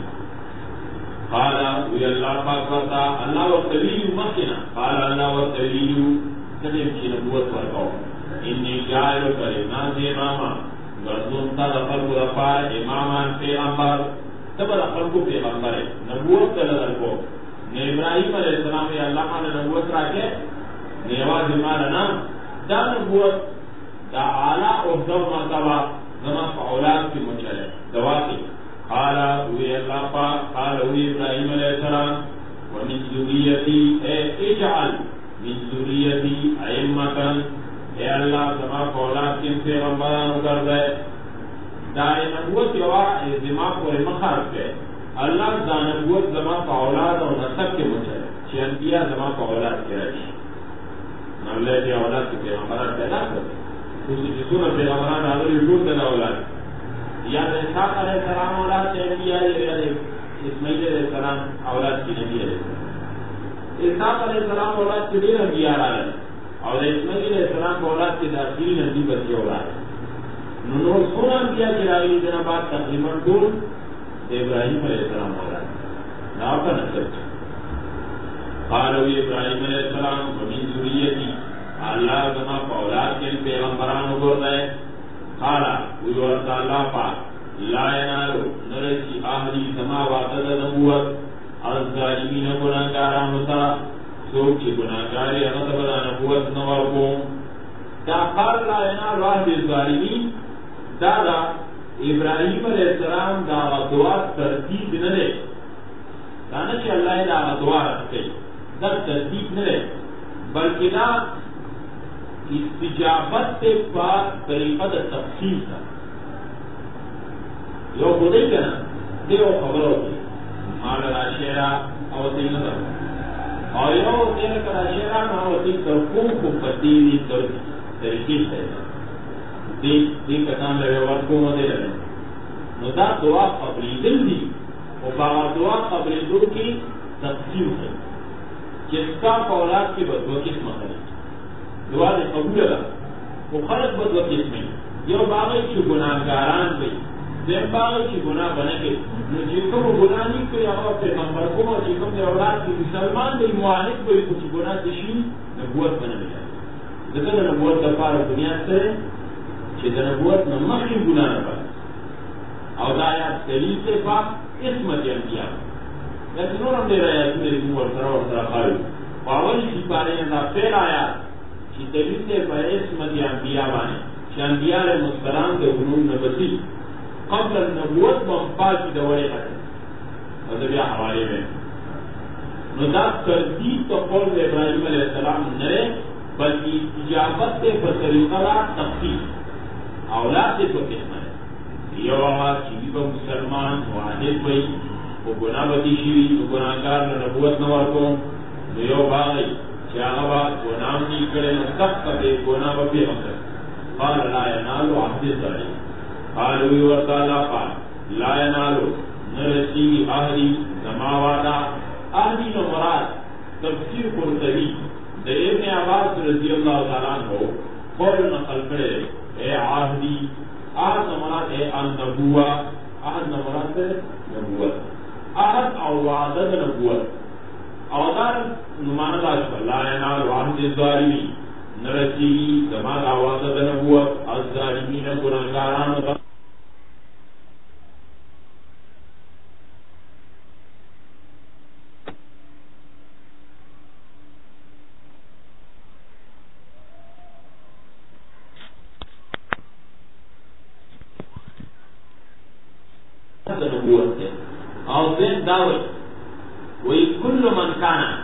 قال وی اللہ پاک ورطا اللہ و طویل مخنا قال اللہ و طویل قدم کی نبوت ورکاو انی جعل للناس اماما گردون تا دخل کو دفار امامان پیغمبر تب دخل کو پیغمبر ہے نبوت کا لدر کو ابراہیم علیہ السلام یا اللہ مانا نبوت راکے نیواز مالنا دا نبوت دا اعلیٰ افضل مرتبہ زمان فعولات کی منچلے دواتی قالا وی اللہ پاک قالا وی ابراہیم علیہ السلام ومن ذریتی اجعل من ذریتی ائمتا اے اللہ زما اولاد کن پیغمبرانو کردے دا نبوت یوا زما پورے مخارج ہے اللہ دا نبوت زما اولاد اور نسب کے مچھر چھ انبیاء زما اولاد کے رہی اللہ کے اولاد کے پیغمبران پیدا کرتے کچھ جسون پیغمبران حضر یقول تنا اولاد یا اسحاق علیہ السلام اولاد سے انبیاء اسماعیل علیہ السلام اولاد کی نبی علیہ السلام اسحاق علیہ السلام اولاد کے دین انبیاء رہا اور اسماعیل علیہ السلام کو اولاد کے داخلی نبی بچے اولاد نور سونا کیا کہ راوی دن بعد تقریباً دور ابراہیم علیہ السلام اولاد ناو کا نصر قالو ابراہیم علیہ السلام ومن ذریتی اللہ زما اولاد کے پیغمبران کو رہے قالا وجورت اللہ پاک لا ینالو نرسی آہلی زما وعدد نبوت الظالمین گناہگاران ہوتا سوک چی گناہگاری اغتبدا نبوت نورکو دا قال لا ینال عهد الظالمین دادا ابراہیم علیہ السلام دا غدوات ترتیب نلے دانا چی اللہ دا غدوات کئی دا ترتیب نلے بلکہ دا استجابت تے پاس طریقہ دا تفصیل تھا یو خودی کنا دیو خبرو کی مال راشیرہ اوتی نظر اور یو دیر کراشیرہ اوتی ترکون کو پتیلی طریقی سے دی کتان لگے ورکون دے لگے نو دا دعا قبلی دل دی و باغا دعا قبلی دل کی تفصیل ہے جس کا اولاد کی بدو قسم ہے دعا دے قبول ہے وہ خلق بدو قسم ہے یہ باغی چی گناہگاران بھئی دیم باغی چی گناہ بنے کے جیکم گناہ نہیں کوئی اگر پیغمبر کو اور جیکم دے اولاد کی مسلمان دے معاند کوئی کچھ گناہ تشی نبوت بنے جائے ذکر نبوت دفار دنیا سے چی دا نبوت نمخی گناہ نبا او دا آیات دلیل سے پاک اسمت انبیاء لیکن نور ہم دے رہے ہیں میرے مور سرا خالی پاولی کی پارے ہیں دا پیر آیات چی دلیل سے پا اسمت انبیاء بانے چی انبیاء علیہ السلام دے غنون نبسی قبل النبوت منفا کی دوڑے کرتے مذہبی حوالے میں ندا تردید تو قول ابراہیم علیہ السلام نرے بلکہ استجابت کے طریقہ را تفصیل اولاد سے تو کہنا ہے یہ آواز چیزی با مسلمان واحد بھئی وہ گناہ بدی شیوی تو گناہگار نبوت نور کو نیو باغی چاہا با گناہ نہیں کرے نستق کبھے گناہ با پی مقصد قال لا ینالو عبد الظالم قالوی ورطالا قال لا ینالو نرسی اہلی زماوادا اہلی نمراد تفسیر قرطبی در ابن عباس رضی اللہ تعالیٰ عنہ قول نقل کرے اے عہدی عہد نمراد اے النبوہ عہد نمراد نبوت عہد او وعدد نبوت اوادار نماند آشفا لا ینالو عہد الظالمی نرسی زمان وعدد نبوت الظالمین گناہگاران نبوت ہے اور دین دعوت وہی کل من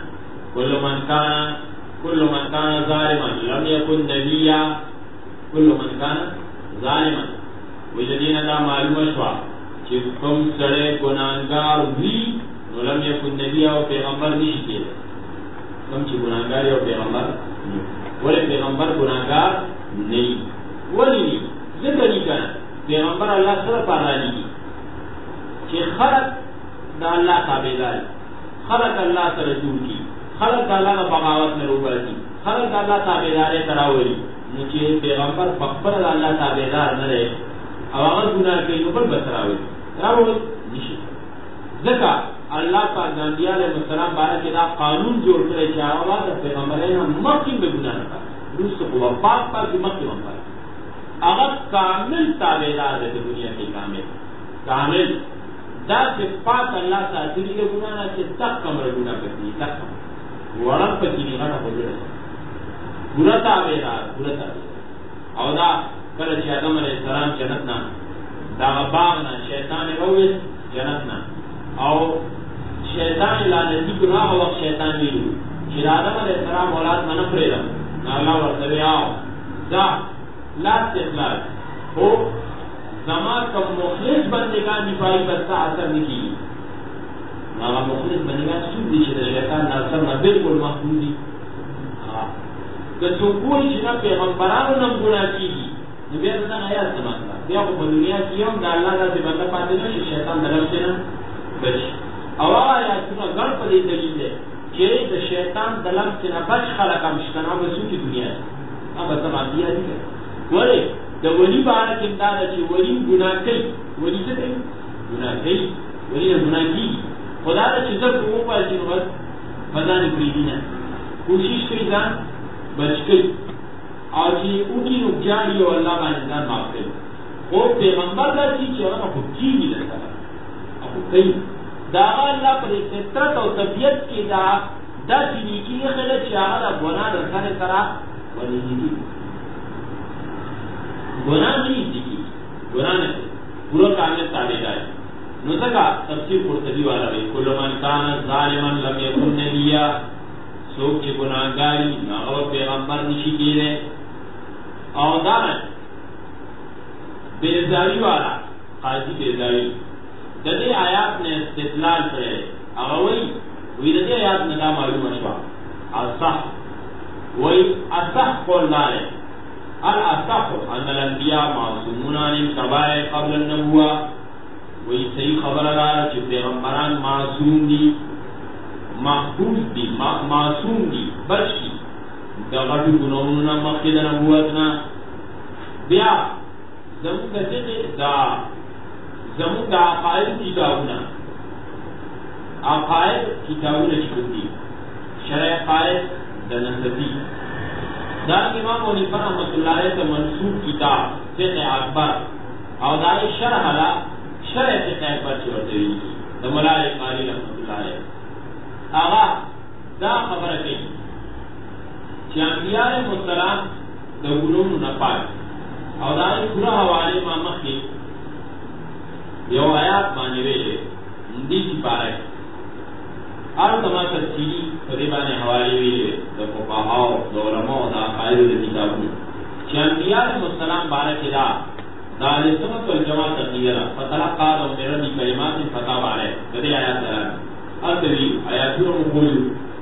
کانا ظالما لم یکن نبیا کل من کانا ظالما وہ جدین دا معلوم شوا کہ کم سڑے گناہگار بھی لم یکن نبیا و پیغمبر نہیں کیے کم چی گناہگار و پیغمبر ولی پیغمبر گناہگار نہیں ولی نہیں ذکر نہیں کرنا پیغمبر اللہ سر پانا نہیں کہ خلق دا اللہ تابعدار خلق اللہ سے رسول کی خلق دا اللہ کا بغاوت میں روبر کی خلق دا اللہ تابعدار تراوری مجھے پیغمبر فقبر دا اللہ تابعدار نہ رہے اواغت گناہ کے اوپر بسراوری تراوری نشی ذکا اللہ پاک انبیاء علیہ السلام بارہ کے دا قانون جوڑ کرے چاہا دا پیغمبر ہے مقیم بے گناہ نہ روز سے قوہ پاک پاک کی مقیم ہم اگر کامل تابعدار ہے دنیا کے کامل دا سے پاک اللہ سے اتنی کے گناہ نہ چھے تک کمر گناہ کرتی تک کمر ورد پکی نہیں غنہ بجر ہے برا تابعدار او دا کل شیطان علیہ السلام جنتنا دا باغنا شیطان رویس جنتنا او شیطان لعنتی گناہ وقت شیطان میلو چل آدم علیہ السلام اولاد منفرے دا نا اللہ ورطبی آو دا لاس اخلاق ہو زمان کا مخلص بندگان نفائی بستا اثر نکی ماغا مخلص بندگان سود دی شده شیطان ناصر نا بلکل محفوظی کہ سنکوری چنا پیغمبرانو نم گناہ کی نبی ازنا آیات سمان دا بیا کو دنیا کیم دا اللہ دا سی بندہ پاتے نشی شیطان دا نفس نا بچ او آیات سنا گر پدی دلیل دے کہ دا شیطان دا نفس نا بچ خلقا مشکنا بسو کی دنیا ہے اب ازم آدیا دی کر ولی دا ولی بارک امدادا چی ولی گناہ کئی ولی سے کئی گناہ کئی ولی گناہ کی خدا دا چی زب کو پا چی نوز فضانی پریدینا کوشش کئی جان بچ کئی اور چی اوکی نکجانی و اللہ با انسان معاف کئی اور پیغمبر دا چی چی اگر خود کی بھی لگتا اپو کئی دا اللہ پر فطرت و طبیعت کی دا دا سنیکی خلق چاہا دا گناہ در سر سرا ونیزی گناہ نہیں دیکی گناہ نہیں پورا کامل تابعدار نو تکا تفسیر قرطبی والا بھی کل من کان ظالما لم یکن نبیا سوک چی گناہگاری ناغور پیغمبر نشی کیرے اور دارن بیزاری والا قاضی بیزاری ددے آیات نے استدلال کرے اغوی وی ددے آیات نے دا معلوم اشوا اصح وی اصح قول دارے الاصح ان الانبیاء معصومون عن الکبائر قبل النبوہ وی صحیح خبر دارا چی پیغمبران معصوم دی محفوظ دی معصوم دی بچی دا غٹو گناہونا مخید نبوتنا بیا زمون دا عقائد کتابونا عقائد کتابونا چکتی شرع عقائد دا نصفی دا امام حنیفہ رحمۃ اللہ علیہ سے منصوب کتاب فقہ اکبر اور دا شرح لا شرع فقہ اکبر چورتے ہوئی دا ملائے قاری رحمۃ اللہ علیہ آغا دا خبر کئی چی انبیاء علیہ السلام دا گنون نپاک اور دا پورا حوالے ما مخی یو آیات مانے ویلے اندی سی پارے اور تما تفصیلی قریبانے حوالے ویلے دا فقہاو دا علماء دا قائد دا کتابوں چی انبیاء علیہ السلام بارک دا دا علیہ سمت والجماع تقیرہ فتلقا دا میرنی کلمات فتح بارے کدے آیات دلانے ارتوی آیاتون مقول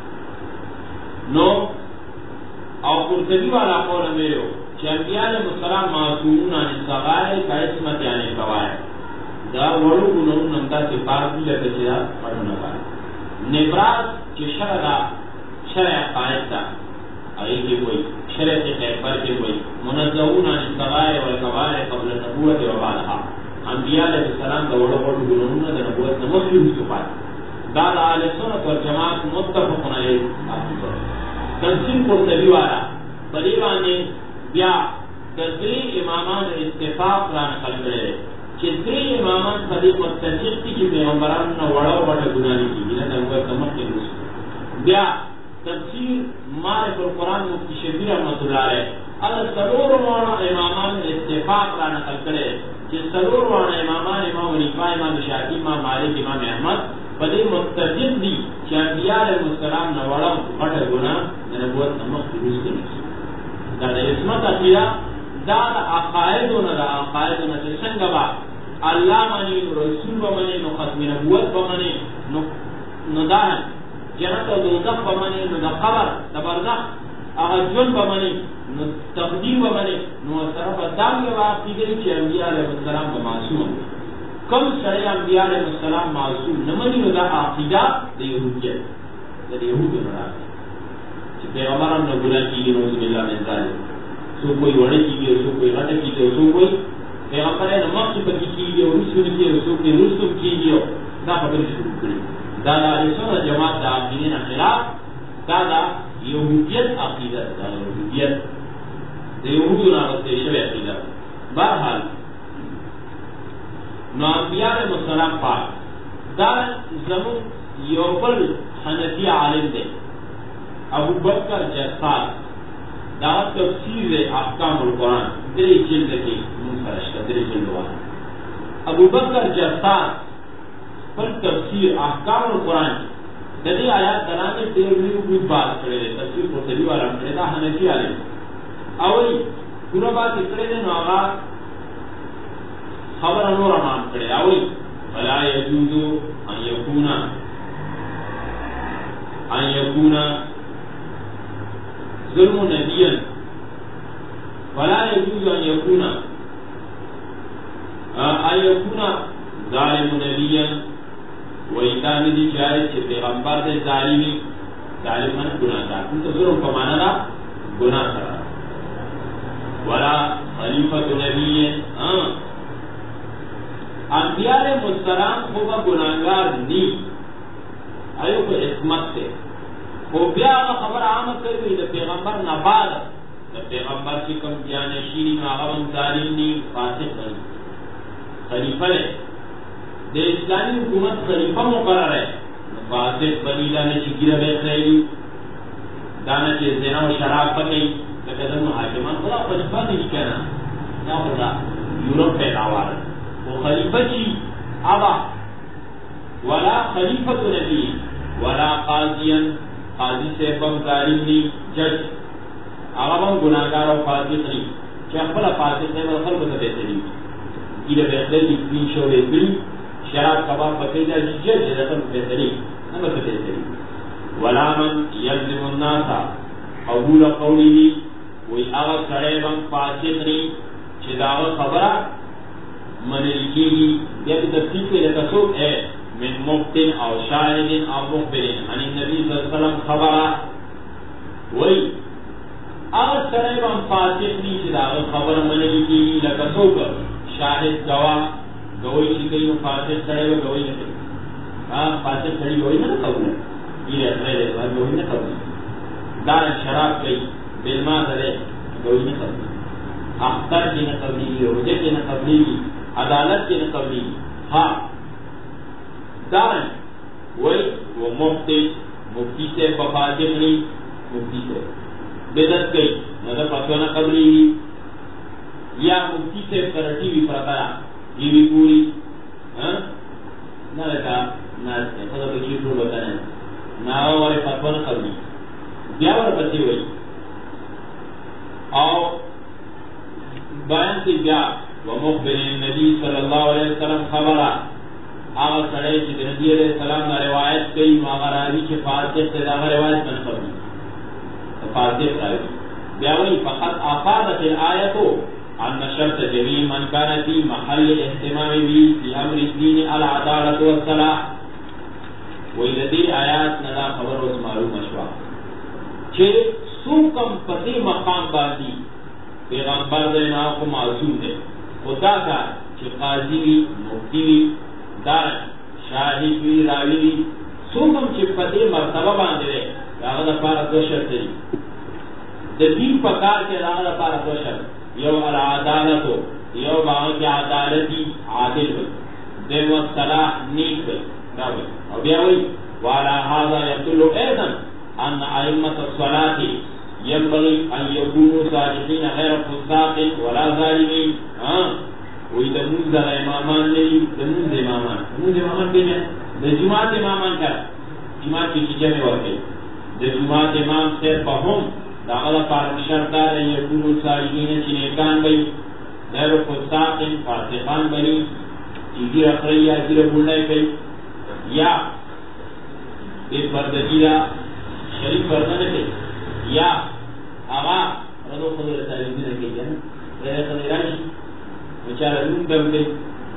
نو اور قرطبی والا قول میرے کہ انبیاء علیہ السلام معصومون عن الصغائر کا عصمت یعنی قوائر دا وڑو گنون نمتا سے پارتی لکا چیزا پڑھنا پائے نبراز کے شرع دا شرع قائد دا آئی کے کوئی شرع سے خیبر کے کوئی منزعون عن الصغائر والقوائر قبل نبوت و بعدها انبیاء علیہ السلام دا وڑو گنون دا نبوت نمسلی ہوئی سپائے دادا علیہ سنت والجماعت متفقن علیہ تنسیم قرطبی والا بلیوانے بیا دری امامان اتفاق را نقل کرے کہ دری امامان قدی متفق کی کہ پیغمبران نا وڑا وڑا گناہی کی بنا نبوت نمک کے رسول بیا تفسیر معرف القرآن مفتی شبیر رحمۃ اللہ علیہ اگر سرور وانا امامان اتفاق را نقل کرے کہ سرور وانا امامان امام حنیفہ امام شافعی امام مالک امام احمد بدے متفق دی کہ انبیاء علیہ السلام نوڑا غٹا گناہ نبوت نمک کی رسول دا عصمت عقیدہ دا عقائدونا دا عقائدونا ترسنگا با اللہ منی رسول بمنی نو ختم نبوت بمنی نو دان جنت و دوزخ بمنی نو دا قبر دا برزخ اغجون بمنی نو تقدیم بمنی نو طرف دام کے واقعی چی انبیاء علیہ السلام با معصوم کم سرے انبیاء علیہ السلام معصوم نمانی نو دا عقیدہ دا یہودیت دا یہود نراک چی پیغمبران نے گناہ کی گئی نوزم اللہ من ذالک سو کوئی وڑے کی گئی سو کوئی غٹے کی گئی سو کوئی پیغمبران مقصد پکی کی گئی رسول کی گئی سو کوئی رسول کی گئی دا خبر شروع کری دادا علیہ سنہ جماعت دا عقیدین خلاف دادا یہودیت عقیدت دا یہودیت دا یہود نارستے شب عقیدت بہرحال نو انبیاء علیہ السلام پاک دا زمون یوبل حنفی عالم دے ابو بکر جسار دعوت تفسیر احکام القرآن دری جلد کی منفرشتہ دری جلد وانا ابو بکر جسار پر تفسیر احکام القرآن دری آیات دلانے تیرویو بھی بات کرے دے تفسیر قرطبی والا کرے دا حنفی علیہ اولی پورا بات اکڑے دے نو آغا خبر نور امان کرے اولی فلا یجوزو ان یکونا ظلم نبیا ولا يجوز ان يكون ظالم نبیا وإذا ندی جائز کہ پیغمبر دے ظالمی ظالمان گناہ دار تو ظلم کا معنی دا گناہ کرا ولا خلیفۃ نبی انبیاء علیہ السلام کو گناہگار نہیں ایو کو عصمت سے وہ بیا خبر عامت کری دا پیغمبر نباد دا پیغمبر کی کم جانشینی میں آغام ظالم نہیں فاسق نہیں خلیفہ ہے دا اسلامی حکومت خلیفہ مقرر ہے فاسق بنی دانا چی گیرہ بیخلی دانا چی زنا و شراب پکی لکہ حاکمان خدا پچپا نہیں کہنا نا خدا یورپ پیداوار وہ خلیفہ چی آبا ولا خلیفۃ نبی ولا قاضیا قاضی سے بم ظالمی جج آغا بم گناہگار و فاسق نہیں چی اخبر فاسق نہیں و خلق تا بہتری گیرہ بیخلی دین شو بیخلی شراب کباب پکیجا جج رقم بہتری نمبر بہتری ولا من یلزم الناس قبول قولی وی آغا سڑے بم فاسق نہیں چی داغا خبرہ من لکیگی یا کی تفسیر کے لکسوک ہے من مفتن او شاہدین او مخبرین عن النبی صلی اللہ علیہ وسلم خبرہ وی آغا سڑے بم فاسق نہیں چی داغا خبرہ من لکیگی لکسوک شاہد گواہ گوئی چکئی فاسق سڑے و گوئی نکلی فاسق سڑی گوئی نہ قبول یہ رہے گوئی نہ قبول دار شراب کئی بالما سڑے گوئی نہ قبول اختر کی نہ قبلی روزے کی نہ قبلی عدالت کی نہ قبلی ہاں دار وہی وہ مفتی سے فاسق نہیں مفتی سے بدعت کئی نہ فتوی نہ قبلی یا مفتی سے کرٹی بھی پڑتا یہ بھی پوری نہ رکھا نہ خدا بچی پور بتانے نہ اور فتوی نہ قبلی بیا اور بچی ہوئی اور بیان سے بیا ومخبر النبی صلی اللہ علیہ وسلم خبرہ آغا سڑے چی نبی علیہ السلام نے روایت کئی مغراوی کے فاسق سے داغا روایت من قبلی فاسق راوی بیا وہی فقط آفادت الآیتو ان شرط جمیع من کان فی محل احتمام بھی فی امر الدین العدالت والصلاح وہی لدی آیات ندا خبر و معلوم اشوا چھے سوکم پتی مقام باندی پیغمبر دینا کو معصوم دے خدا کا چھے قاضی بھی مفتی بھی دار شاہد بھی راوی بھی سوکم چھے پتی مرتبہ باندے دے راغدہ پارا دو شرط دی دین پکار کے راغدہ پارا دو شرط یو العدالتو یو باغ کی عدالتی عادل ہوئی دیم والصلاح نیک ہوئی اور بیا ہوئی وعلا هذا يدل ايضا ان ائمة الصلاة ينبغي ان يكونوا صالحين غير فساق ولا ظالمين وہی دموز امامان نہیں دموز امامان کے لئے جماعت امامان کا جماعت کی جمع ہوتے جماعت امام سے فہم داغلہ پارم شرطار یکونو صالحین چنیکان بئی غیر فساق فاسقان بنی چیزی رخری یا زیر بولنے کئی یا ایک بردگیرہ شریف بردنے کئی یا آغا ردو خود رسالین کئی جانا رہے خدرانی نچالہ لون بم کئی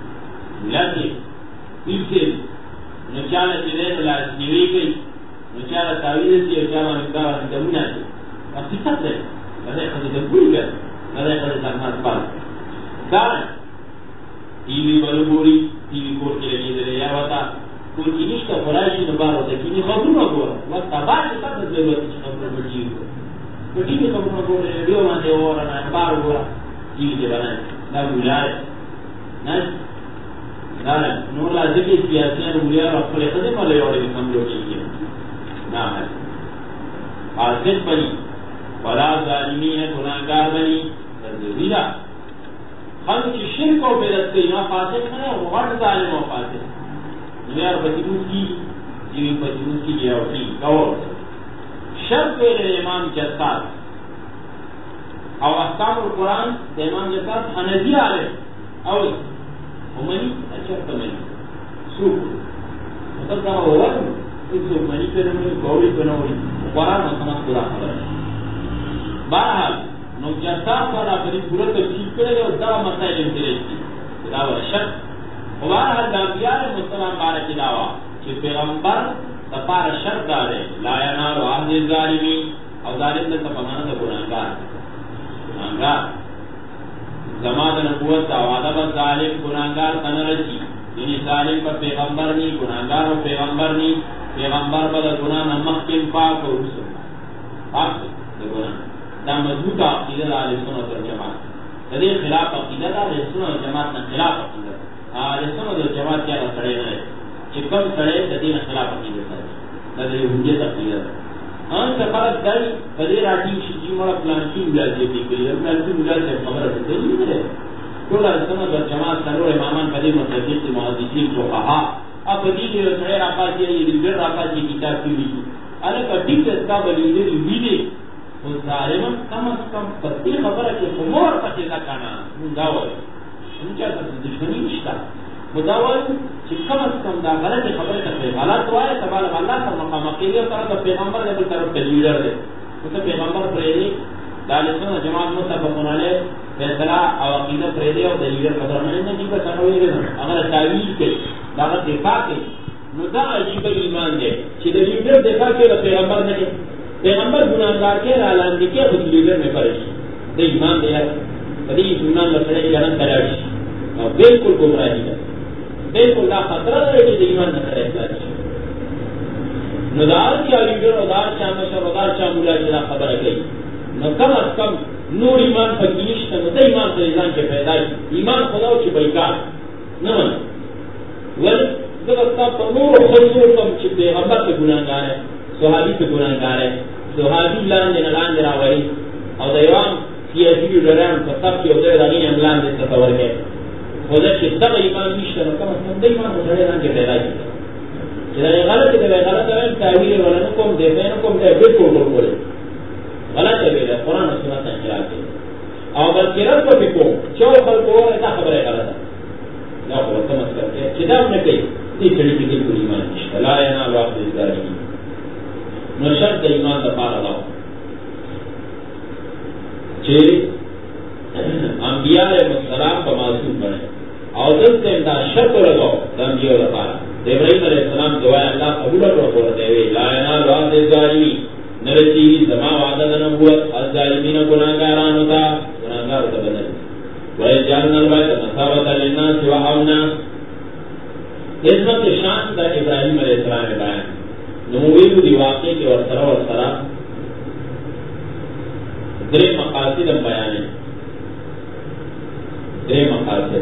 لکے پیچھے نچالہ چلین لازنیوی کئی نچالہ تاویل سی اچالہ مقدار اندمونا کئی حقیقت ہے رہے خدر بھول گئے رہے خدر سرمات پال دارن ٹی وی بلوگوری ٹی وی کورٹ کے لئے دلے یا وطا کوئی کنیش کا فرائشی نبار ہوتا ہے کنی خبروں نہ گورا وقت تبار کے ساتھ ضرورت ہے خبروں پر جیو کو تو ٹی وی خبروں گورا ریڈیو ماندے ہو رہا ہے اخبار گورا ٹی وی کے بنائے نہ بھولائے نہ دارن نور لازمی سیاسیاں بھولیا اور اپنے خدر ملے اور ہم لوگ چاہیے نہ ہے فاسق بنی ولا ظالمی ہے گناہگار بنی تنزیرہ خلق کی شرک و بیدت کے یہاں فاسق ہے غٹ ظالم و فاسق یار بجنوز کی جیوی بجنوز کی جیوٹی گور شرک ویلے امام جساد او احکام القرآن دے امام جساد حنزی آلے او ہمانی اچھا تمہیں سوک مطلب کہا ہوا اس سوک منی پر نموی گوری پر نموی قرآن مصنف خدا خبر ہے بہرحال نو جساد والا بری پورا تفصیل کرے گا اور دا مسائل انتریج کی دعوی شرط بہرحال دابیار مسلم بارہ کی دعوی کہ پیغمبر دپار شرط دارے لا ینال عہد ظالمی او ظالم دلتا پمانا دا گناہگار زمان نبوت دا وعدہ با ظالم گناہگار تنرسی یعنی ظالم پر پیغمبر نہیں گناہگار و پیغمبر نہیں پیغمبر با دا گناہ نمخکن پاک و رسول پاک دا گناہ دا مضبوط عقیدہ دا علیہ سنت والجماعت دا خلاف عقیدہ دا علیہ سنت والجماعت نا خلاف عقیدہ علیہ سنت والجماعت کیا دا سڑے نئے چکم سڑے دین خلاف عقیدہ ساتھی نہ یہودیت عقیدہ ان سفارت دل فدیر آتی شیجی مڑا پلانکی ملازی دی گئی ہے پلانکی ملازی خبر ہے نہیں ہے کل سند و جماعت سرور امامان فدیر مصدیق محدثین کو کہا اب فدیر سڑے راپا جی یہ لیڈر راپا جی کتاب کی لی ارے کٹی سے اس کا لیڈر لیڈے وہ ظالمان کم از کم پتی خبر ہے کہ خمور پتی نہ کانا مداول ان کیا دشمنی نشتا مداول کہ کم از کم دا غلط خبر کرتے غلط ہوا ہے سوال اللہ کا مقام اقیدے اور طرف پیغمبر نے طرف کے لیڈر ہے تو پیغمبر پریدی دالسن جماعت متفقون علیہ فیصلہ اور عقیدہ پریدی اور لیڈر قدر میں نے جب سنوی ہے اگر تعویل کے دعوت دفاع کے ندا عجیب ایمان دے کہ لیڈر دفاع کے پیغمبر نے پیغمبر گناہگار کے اعلان کے خود لیڈر میں پریشی دے ایمان دے ہے کبھی ایمان لڑے جنم کراش اور بالکل گمراہی ہے بالکل لا خطرہ ہے کہ ایمان نہ کرے ندار کی لیڈر ودار شام مشر ودار شام مولا جنا خبر گئی نہ کم از کم نور ایمان فقیش نہ ایمان سے انسان کے پیدائش ایمان خدا کی بیکار نہ ول ذکر کا نور خلصور کم کہ پیغمبر کے گناہگار ہے صحابی کے گناہگار ہے صحابی لان نے لان درا وری اور دیوان سیاسی ڈران سب کے ادھر رانی املان نے تصور ہے خدا کے سب ایمان نشته کم از کم ایمان کو ډېر نه کېدای چې غلط دی غلط ہے تعویل ولا نو کوم دی نه کوم دی بالکل ټول غلط دی قرآن او سنت خلاف دی او بلکې رب کو چو خلکو دا خبره غلطه دا خو کم از کم چې دا نه کوي دې کړي کې بالکل ایمان نشته لا نه الله دې ځای نو شرط ایمان د پاره دا چې انبیاء علیہ السلام کو معصوم بنے اور جب سے ان کا شرط لگاؤ انبیاء اور پارا ابراہیم علیہ السلام دعا اللہ قبول کر بولتے ہوئے لا ینال عهد الظالمین نرسی زما وعدہ نبوت الظالمین گناہگاران ہوتا گناہگار ہوتا بدل وجعلنا البيت مثابة للناس وامنا عظمت شان کا ابراہیم علیہ السلام نے بیان نموید دی واقعے کے اور سرا درے مقاصد بیان ہے درے مقاصد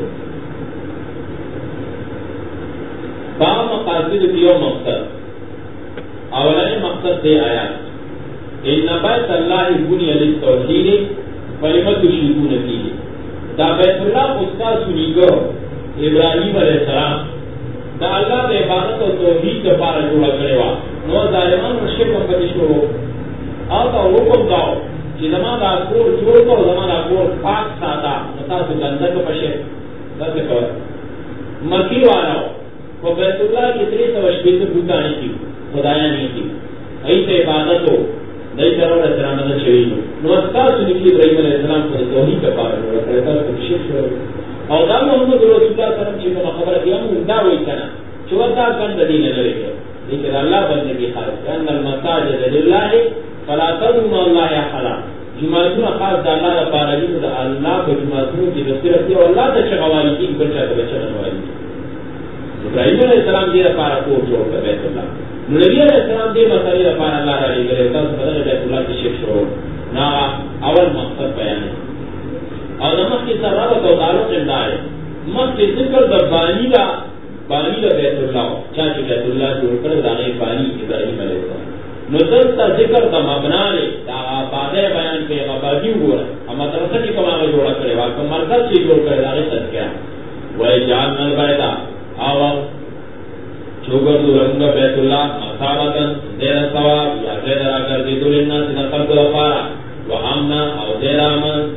با مقاصد دیو مقصد اولین مقصد دے آیا ان بیت اللہ بنی للتوحید فلم تشركون فیہ دا بیت اللہ اس کا سنیگو ابراہیم علیہ السلام دا اللہ دے عبادت و توحید کے پارا جوڑا کرے وا نو ظالمان مشرک کو پتشو او تا حکم داو کہ زمان دا کور جوڑ کو زمان دا کور پاک سادا متا تو گندہ کو پشے دس کو مکی والا وہ بیت اللہ کی 300 بوتانے کی خدایا نہیں تھی ایسے عبادت ہو نئی طرح احترام شہید ہو نمسکار سنکلی ابراہیم علیہ السلام کو توحید کا پارا جوڑا کرے تھا تو شرک ہو اور دا محمد رسول اللہ صلی اللہ علیہ وسلم کی خبر کیا ہم دا وہی کنا چوتا کن دین لے کے لیکن اللہ بندے کی خاص ان المساجد للہ فلا تدعوا مع الله احدا جماعتوں خاص دا اللہ پارا جی دا اللہ کو جماعتوں کی ذکر کیا اللہ تے شغوالی کی بچا کے بچا والی ابراہیم علیہ السلام دے پارا کو جوڑ کر بیت اللہ نبی علیہ السلام دے مسئلے پارا اللہ علیہ کرے تو بدل بیت اللہ کی شیخ شروع نا اول مقصد بیان ہے اور نماز کی سرا و تعلق زندہ ہے مت کے ذکر د بانی دا بیت اللہ چاہے بیت اللہ جوڑ کر دانے بانی ابراہیم علیہ السلام نظر تا ذکر دا مبنا لے دا آبادہ بیان کے آبادی ہوا ہم مدرسہ کی کمانا جوڑا کرے واقع مرکز سے جوڑ کر دانے سد کیا وہ جان نل بیدا آوہ چوکر تو رنگ بیت اللہ مسابقاً دیر ثواب یا دیر آگر دی دول الناس نقل کو پارا وہمنا او دیر آمن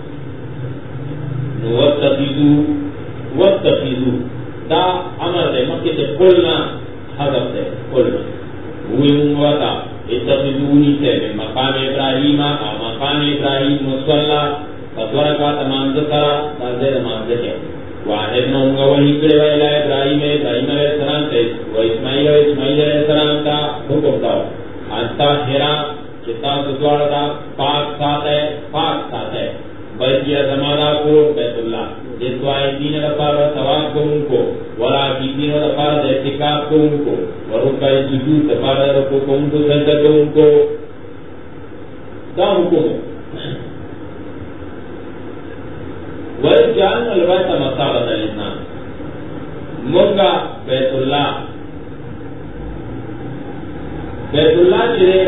وَاتَّخِذُوا دا امر دے مکہ سے قلنا حضب دے قلنا ہوئی منگوتا اتخذونی سے من مقام ابراہیم او مقام ابراہیم مصولا فتورکا تمان ذکرہ تازے نمان ذکر واحد نونگا وحی کرے ویلہ ابراہیم علیہ السلام سے و اسماعیل علیہ السلام کا حکم داو انتا حیرا کتاب دوار دا پاک ساتھ ہے بیتی زمانہ کو بیت اللہ جس وائی دین رفار ثواب کو ان کو ورا کی دین رفار احتکاب کو ان کو ورکا سجود رفار رکو کو ان کو سجدہ کو ان کو دا حکم وَإِجْعَلْنَا الْبَيْتَ مَثَابَةً لِلنَّاسِ مرگا بیت اللہ بیت اللہ چرے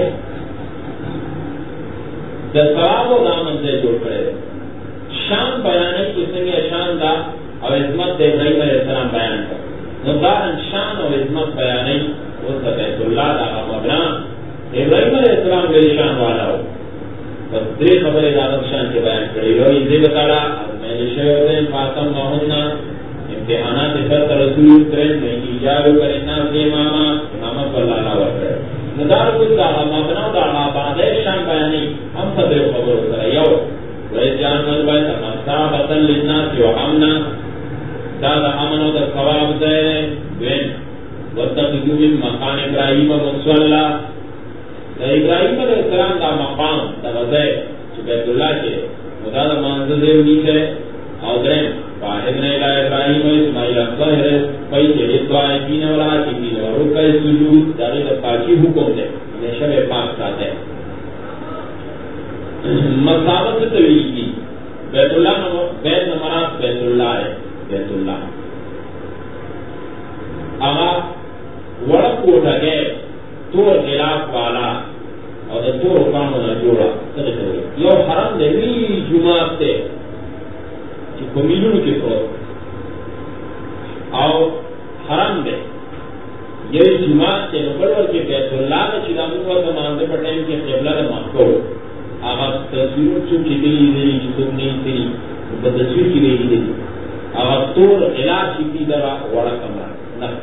دستراب و دامن سے جوڑ کرے شان بیانے کی سنگے شان دا اور عظمت دے ابراہیم علیہ السلام بیان کر نظارن شان اور عظمت بیانے وہ سب بیت اللہ دا مبنا ابراہیم علیہ السلام بے شان والا ہو بس دے خبر عظم شان کے بیان کرے گا یہ بتاڑا میں نے شہر فاطم محمد امتحانات پر رسول کریں میں ایجاب کرنا سے امامہ امامت پر لانا وقت ندار کچھ داغا مبنا داغا بعدے شان بیانی ہم سب خبر کرے یو ویجان من بیت مصابتا للناس وعمنا دادا امن و دا ثواب زیرے دوین واتقدو من مقام ابراہیم مصولا دا ابراہیم علیہ السلام دا مقام دا غزے چو بیت اللہ کے دا منزل نیچے او درین فاہدنا الہ ابراہیم و اسماعیل الظاہر پیچے ادعائی پین و راکی پین و رکع سجود دا غیر پاکی حکم دے ہمیشہ بے پاک ساتھ ہے مسابت طویل کی بیت اللہ بیت نمرات بیت اللہ ہے بیت اللہ آغا وڑک کو ڈھگے تور خلاف والا اور تور کانو نہ جوڑا یو حرم دے وی جماعت تے چی کمیلون کی طور اور حرم دے یہ جماعت تے نکلور کے بیت اللہ کا چیزامون کو زماندے پر ٹائم کے قبلہ دا مانکو آغا تصویر چونکہ دلی دلی جسم نہیں دلی بدتصویر کی دلی دلی آغا طور علاج کی درہ وڑا کمرہ نہ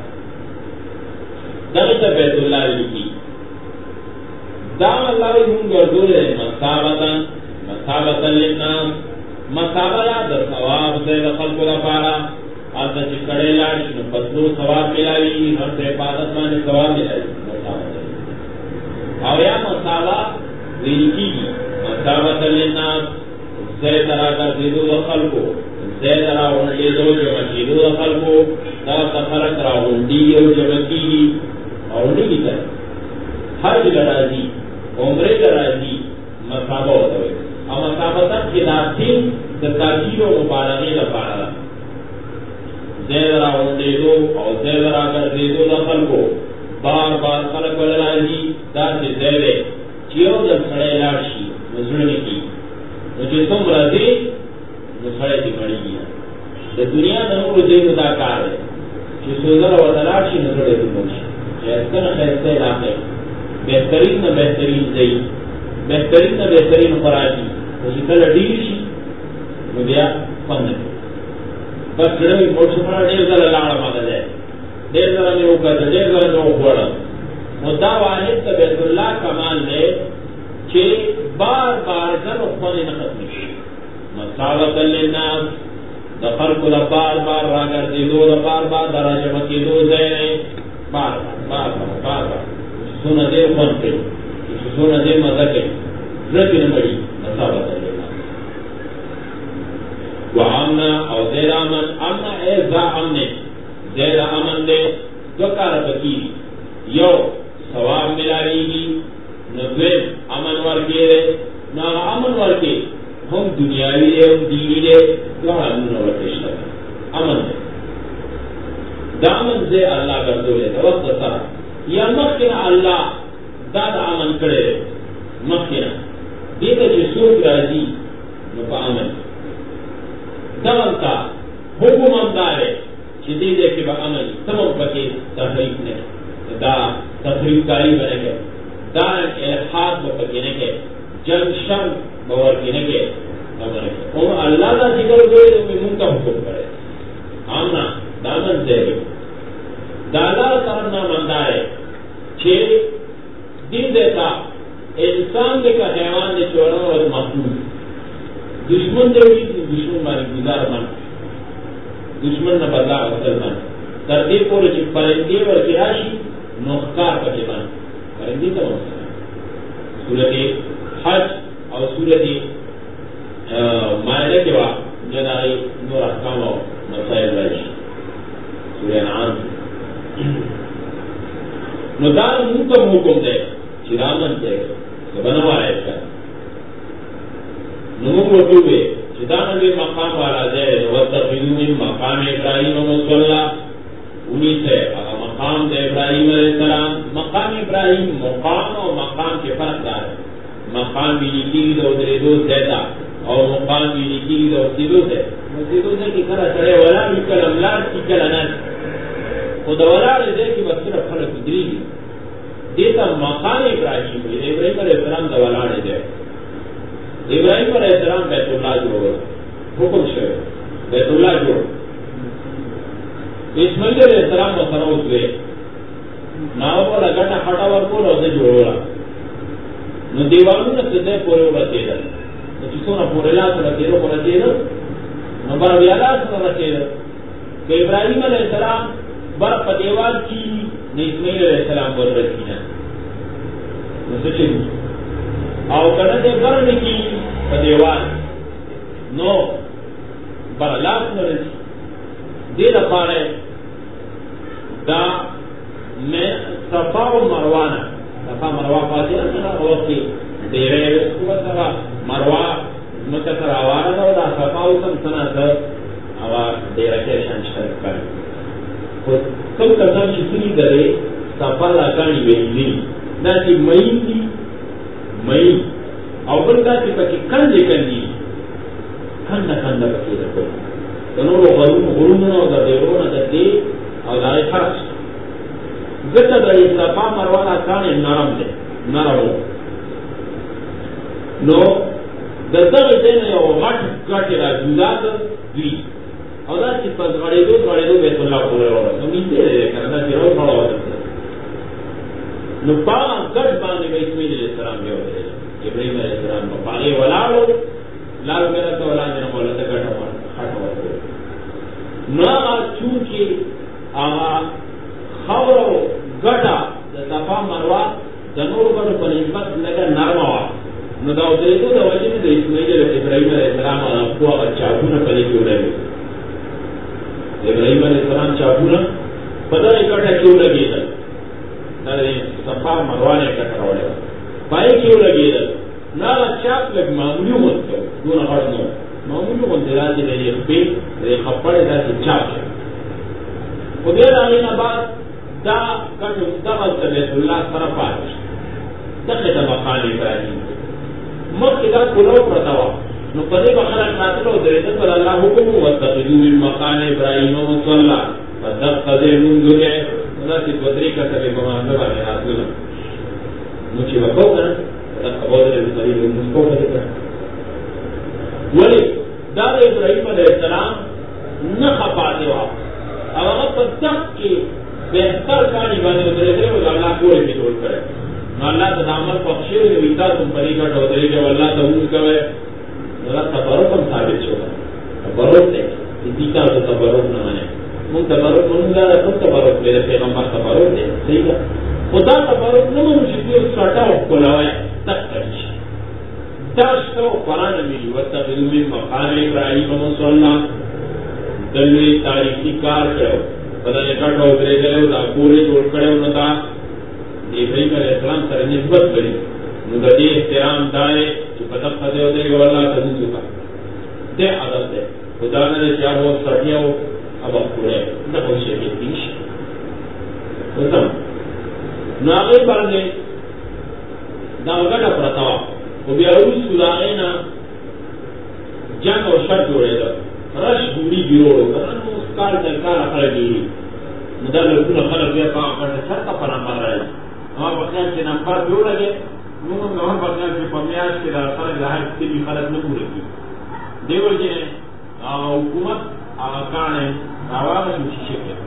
دغت بیت اللہ لکی دام اللہ ہم گردول ہے مسابتا للناس مسابرہ در ثواب زید خلق دفارا آتا چکڑے لاش نفتلو ثواب ملاوی ہر سے حفاظت مانے ثواب ملاوی اور یا مسابہ لکی مسابتا للناس زید را کر دیدو دخل کو زید را انڈیدو جمکیدو دخل کو دا تفرق را انڈیو جمکی اور انڈی کی طرح حج لرازی عمرے لرازی مسابہ ہوتا ہے اور مسابتت کے داخل تاکیر و مبارغی لپارا زید را انڈیدو اور زید را کر دیدو دخل کو بار بار خلق لرازی دا سے زیدے چیو جب سڑے لارشی نظرنے کی مجھے تم رضی نسڑے کی مڑی گیا دا دنیا نمو رضی دا کار ہے کہ سوزر و تلاشی نظرے کی موشی خیستن خیستے علاقے بہترین نہ بہترین زئی بہترین نہ بہترین خوراکی اسی کل ڈیر شی مبیا پند بس جڑوی موٹ سپنا دیر ذرا لاڑا مادا جائے دیر ذرا میں اوکر دیر ذرا میں اوکوڑا مدعا واحد تا بیت اللہ کمال دے چھے بار بار کر اخوانی نخط مشی مسابقا للناس دفر کو بار بار راگر دے دو بار بار دراجہ مکی دو زینے بار بار بار بار بار سونا دے خون کے سونا دے مزہ کے رکی نمڑی مسابقا للناس وعامنا او زیر امن امنا اے زا امنے زیر امن دے دو کار بکی یو ثواب ملاوی گی نظر امن ورکے رہے نا امن ورکے ہم دنیاوی دے ہم دینی دے دو امن ورکے شکر امن دے دامن سے اللہ کردو لے وقت سارا یا مخینا اللہ دادا امن کرے مخینا دیکھا جو سوک راضی نپا امن دمن کا حکم امدارے چیزی دے کے با امن تمام پکے تحریف نے دا تحریف کاری بنے گے دارن الحاد بپکینے کے جنگ شر بورکینے کے بنے گے اور اللہ کا ذکر ہوئے تو میں منکا حکم کرے آمنا دامن دے گے دادا کرنا مندارے چھے دن دیتا انسان دے کا حیوان دے چورا اور محدود دشمن دے ہوئی دشمن ماری گزار من دشمن نہ بدلا اصل من تردی پورے چھ پرندی اور کراشی نوخکار پکے من پرندی کا موسم سورت حج اور سورت مائدہ کے بعد جنائی نور احکام و مسائل رائش سورہ انعام ندار منکم حکم دے چرامن دے بنوا ہے اس کا نمو وطوبے چدان بھی مقام والا دے وَتَّخِذُوا مِن مقام ابراہیم مصلی انہی سے مقام دے ابراہیم علیہ السلام مقام ابراہیم مقام اور مقام کے فرق دار ہے. مقام بھی لکھی دو درے دو زیادہ اور مقام بھی لکھی دو سیدو سے سیدو سے کی طرح چڑھے والا نکل املار کی کل انان خود والا رضے کی بس صرف فرق گری دیتا مقام ابراہیم ابراہیم علیہ السلام دا والا رضے ابراہیم علیہ السلام بیت اللہ جوڑ حکم شوئے بیت اللہ جوڑ اسماعیل علیہ السلام و سروس ہوئے ناو کو لگانا خٹا ورکو روزے جوڑا نو دیوانو نا سدے پورے ورتے دا نو چسو نا پورے لا سو رکے رو ورتے دا نو برا بیالا سو رکے دا کہ ابراہیم علیہ السلام بر پدیوال کی نو اسماعیل علیہ السلام بر رکھی نا نو سچے آو کنده بر نکی پدیوال نو بر لاس نو رسی دید پارے دا میں صفا و مروانہ صفا مروہ پاتے ہیں نا وقتی دیرے اس کو صفا مروہ مکسر آوارا دا دا صفا و کم سنا سر آوار دیرہ کے شانشتر کرے کم قسم شکری کرے صفا لکانی ویلی دا چی مئی تی مئی اول دا چی پکی کندے کندی کندہ کندہ پکی دا کوئی تنورو غرونو دا دیرونا دا دی او دا فرش گتا دا صفا مروانا کانے نرم دے نرمو نو دا دغی دین یو غٹ گٹی را جودا دا دوی او دا چی پس غڑی دو بیت اللہ پورے رو رہا سمیتے دے کرنا چی رو پڑا ہوتا نو پاگا گٹ باندے با اسماعیل علیہ السلام بیو دے ابراہیم علیہ السلام با پاگے ولالو لالو میرا تو ولال جنہ بولتا گٹا خٹا ورکو نو آغا چونکہ آغا خورو گٹا دا صفا مروا دا نور گٹو پر نسبت لگا نرموا نو دا ادریدو دا وجہ دا اسماعیل ابراہیم علیہ السلام کو آغا چاپونا پلے کیوں لگے ابراہیم علیہ السلام چاپونا پتہ اکٹھا کیوں لگے دا دا صفا مروا نے اکٹھا روڑے دا پائے کیوں لگے دا نا چاپ لگ معمولی ہوتا ہے دون غرد نو معمولی ہوتا ہے دا چی دا یہ خبیر دا یہ خبر دا چی چاپ ہے و دیر آگینا بعد دا کٹو دغل بیت اللہ طرف آج دقیت مقام ابراہیم مقی دا کلو پرتوا نو پدے بخلق ناتلو دریدن پر اللہ حکم واتقدو من مقام ابراہیم مصلا فدق قدر منذ لئے ندا سی بدری کا سبی بماندبا میں ناتلو نوچی وکو کنا فدق قبودر بطریب مسکو کنا ولی دار ابراہیم علیہ السلام نخفاتے واپس اب اگر پتک کی بہتر کانی بانے ادرے دے وہ اللہ کوئی بھی ٹول کرے نو اللہ تدامل پخشیر ویتا تم پری کا ٹھوترے جب اللہ تبوز کوئے اللہ تبرک ہم ثابت چھوڑا تبرک دے دیتا تو تبرک نہ مانے من تبرک منگا دا خود تبرک میرے پیغمبر تبرک دے صحیح کا خدا تبرک نہ من شکلی اس سٹا کھلوائے تک کرش داشتو قرآن ملی واتخذوا من مقام ابراہیم مصلا دلوی تاریخی کار کرو پتہ نکٹو ادرے گئے دا پورے جوڑ کرے انہوں دا ابراہیم علیہ السلام سر نسبت کری انہوں دا دی احترام دائے کہ پتہ خدے ادرے گئے اللہ تنزو کا دے عدد دے خدا نے چاہ ہو سرٹیا ہو اب اب پورے دا کوئی شکل پیش ختم ناغی بارنے دا گڑا پرتوا وہ بھی عروس سلاغینا جنگ اور شر جوڑے دا رش بوڑی بیروڑو کرنا اس کار جنکار اخر گیری مدر لکھونا خلق بیا پاک کرنے چھتا پر نمبر رہے ہمارا بخیان کے نمبر بیو لگے نوم گوھر بخیان کے پمیاش کے در خلق لحاظ تیبی خلق نکو رکی دیول جنے حکومت آغا کانے آواغا شوشی شکر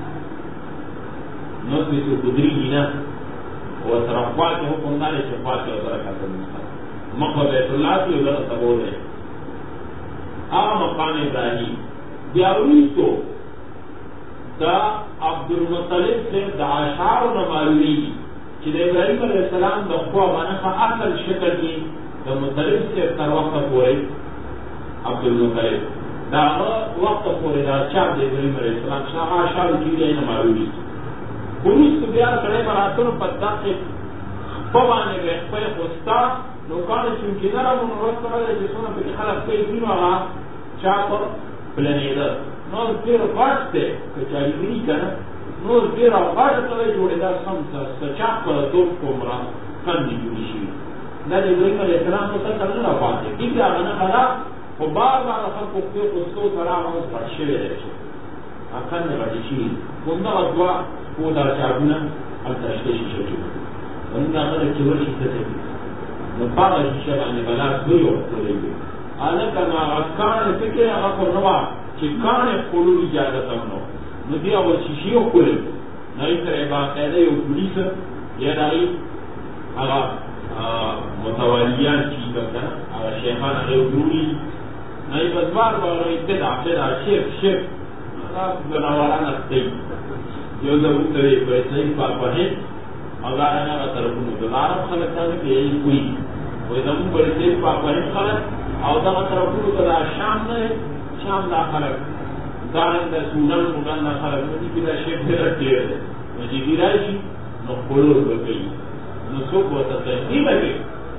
نوز بیسو قدری جینا و سرفات حکم دارے شفات کے ادرکات المستر مقبہ بیت اللہ کی ادرکات تبول ہے آغا مقام ابراہیم بیاروی تو دا عبد المطلب سے دا عشار نماروی کہ دا ابراہیم علیہ السلام دا خواہ مانخا اصل شکل کی دا مطلب سے تر وقت پورے عبد المطلب دا وقت پورے دا چار دا ابراہیم علیہ السلام شاہ عشار کی نماروی بروس تو بیار کرے مراتون پر دا کے بوانے گئے پہ خستا نوکانے چونکی نرم انورت کرے جسونا پہ خلق پہ دینو آغا چاہ پر پلنیدر نو پیر غاٹ تے کچاری گری کنا نور ډېره غاړه سره جوړېدا سم چاپ کړه توپ کومرا کندې جوړې شوي دا د ابراهیم علیه السلام ته کله نه پاتې کېږي هغه نه خلا خو بار خلکو خپل قصو سره هغه پټ شوی دی چې اکن راځي شي همدغه دوه پودا چاپونه هلته شته شي همدغه چې ورشي ته نو هغه شیشه باندې بلاس دوی ورکړی وي هلکه نو هغه کاڼې فکر هغه خو نه وه چې کاڼې خوړلو اجازت هم نه نو دې هغه شیشې وخوړې نو هغې سره یې باقاعده یو پولیس یا د هغې هغه متوالیان چې کوم که نه هغه شیخان هغې وګوري نو یې به دوار به هغوی بدع شرک دا ځناوران دی یو ځل ورته یې په صحیح فاهد او دارنګه هغه طرفونو د عرب خلک داسې کې یې کوي وایي زمونږ په صحیح فاهد خلک او دغه طرفونو ته دا شام نه شام دا خلک دارنګه سودان دا خلک نو دې کې دا شیخ ډېر ډېر دی نو چې دې راشي نو خوړل به کوي نو څوک ورته تشبیه به کوي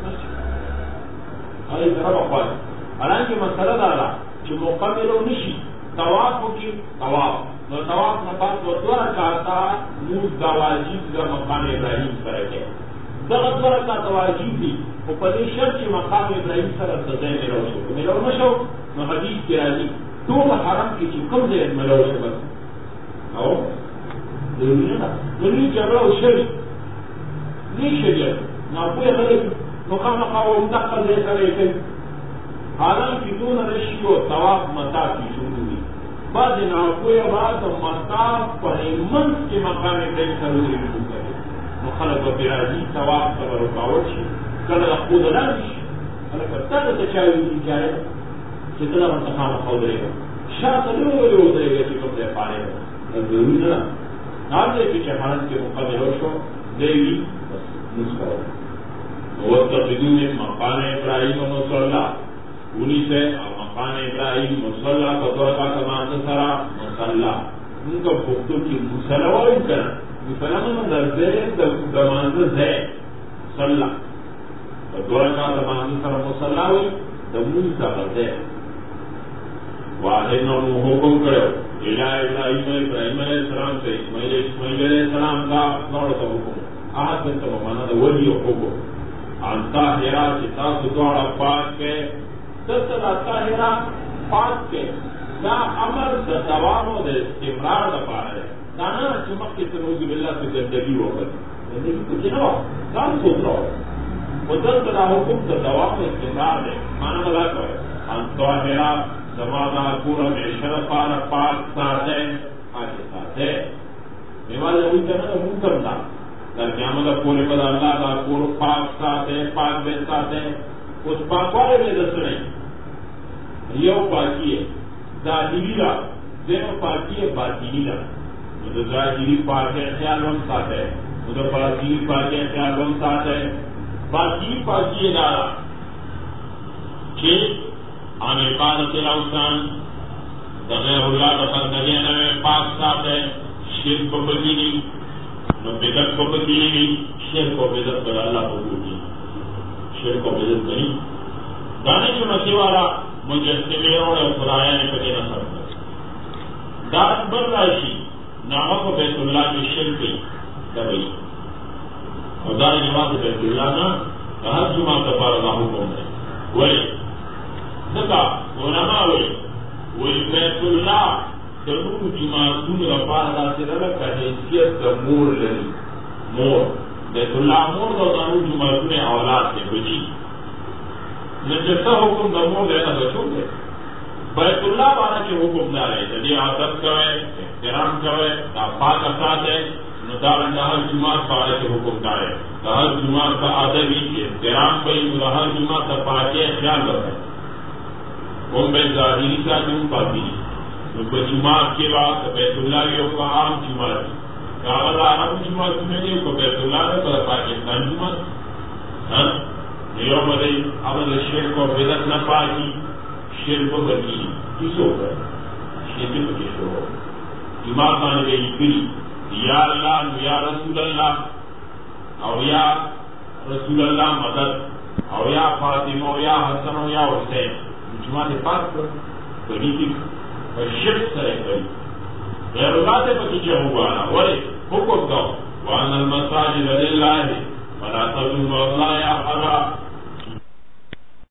هغې سره به خوښ حالانکې مسله دا ده چې مکملو نه شي طواف وکړي طواف نو طواف نه بعد دوه رکعاته لمونځ دا واجب د مقام ابراهیم سره کوي دغه دوه رکعاته واجب دي خو په دې شرط چې مقام ابراهیم سره ته ځای میلاو شو که میلاو نه شو نو حدیث کې راځي ټول حرم کې چې کوم ځای میلاو شو بس او ضروري نه ده نو جګړه وشوي نه شریعت ناپوهه غلی نو خامخا همدغه ځای سره یې کوي حالانکہ دون رشی و طواف مطاف کی شروع ہوئی بعض ناپوهه بعض مطاف پر منځ کې مقام ابراهیم سره شروع کوي نو خلک به پرې راځي طواف ته به رکاوټ شي کله د خپل لاندې شي هلکه تا ته څه چا ویلي جایز چې ته دغلته خامخا ودرېږه شاته لرې ودرېږه چې کوم ځای فارغ ده ضروري نه ده هر ځای کې چې حرم کې مقام وشو دی وي بس لمونځ کوه واتخذوا من مقام ابراهیم مصلی انہی سے مقام ابراہیم مصلی فطور کا کمان سرا مصلی ان کا پختو کی مصلی وائم کرنا مصلی من درزے دمانز ہے مصلی فطور کا کمان سرا مصلی وائم دمون کا درزے واحد نو حکم کرو الہ ابراہیم علیہ السلام سے اسماعیل علیہ السلام کا نوڑا حکم آج میں تو مانا دا ولی حکم انتا ہیرا چتا سدوڑا پاک کے دستہ طاہرہ پاک کے دا امر دا دوام و دا استمرار دا پا رہے دانا چمک کے تنوز باللہ سے زندگی ہو گئی زندگی کچھ نہ ہو کام سوچ رہا ہو وہ دست دا حکم دا دوام و استمرار دے مانا ملا کرے انتوہرہ زمانہ پورا میں شرف آرہ پاک ساتھ ہے آج ساتھ ہے میوال ہوئی کہنا دا منکر دا در قیامت پورے پدا اللہ دا پورا پاک ساتھ ہے پاک بے ساتھ ہے اس پاک والے میں دست نہیں یو پاکی ہے ظاہری لا دین پاکی ہے باطنی لا مطلب ظاہری پاک ہے خیال ہم ساتھ ہے مطلب باطنی پاک ہے خیال ہم ساتھ ہے باطنی پاکی ہے دارا کہ عن عبادت الاوثان غیر اللہ بندگی میں پاک ساتھ ہے شرک کو بدینی نو بدعت کو بدینی شرک کو بدعت پر اللہ کو بدینی شرک کو بدعت نہیں دانے جو مسیح والا مجسمے اور خدایا نے کبھی نہ سمجھا دار بر راشی نامہ کو بیت اللہ کی شرک دبئی اور دار نماز بیت اللہ نہ ہر جمعہ کا بار اللہ حکم ہے وہی نکا علماء وہی بیت اللہ دنوں جمعہ دن رفاہ اللہ سے رکھا حیثیت کا مور لنی مور بیت اللہ مور دنوں جمعہ دن اولاد سے بچی جیسا حکم دمو دینا بچوں گے بیت اللہ والا کے حکم دار ہے جدی عادت کرے احترام کرے پاک اسات ہے ندارنگا ہر جماعت والے کے حکم دار ہے ہر جماعت کا ادبی احترام پہ ہر جماعت کا پاکی خیال رکھے ان بے ظاہری کا دوں پاتی جماعت کے بعد بیت اللہ کے حکم عام جماعت عام جماعت میں نہیں بیت اللہ ہے پاکستان جماعت یوم دے عمل شرک و بدعت نہ پاکی شرک و بدی کس ہو گئے شرک و کس ہو ایمان مانے گئی پھر یا اللہ یا رسول اللہ اور یا رسول اللہ مدد اور یا فاطمہ اور یا حسن اور یا حسین جماعت پاک پر بڑی تھی اور شرک سے کری غیر اللہ سے پکیجے ہوگانا ورے حکم دو وان المساجد للہ فلا تدعوا مع الله احدا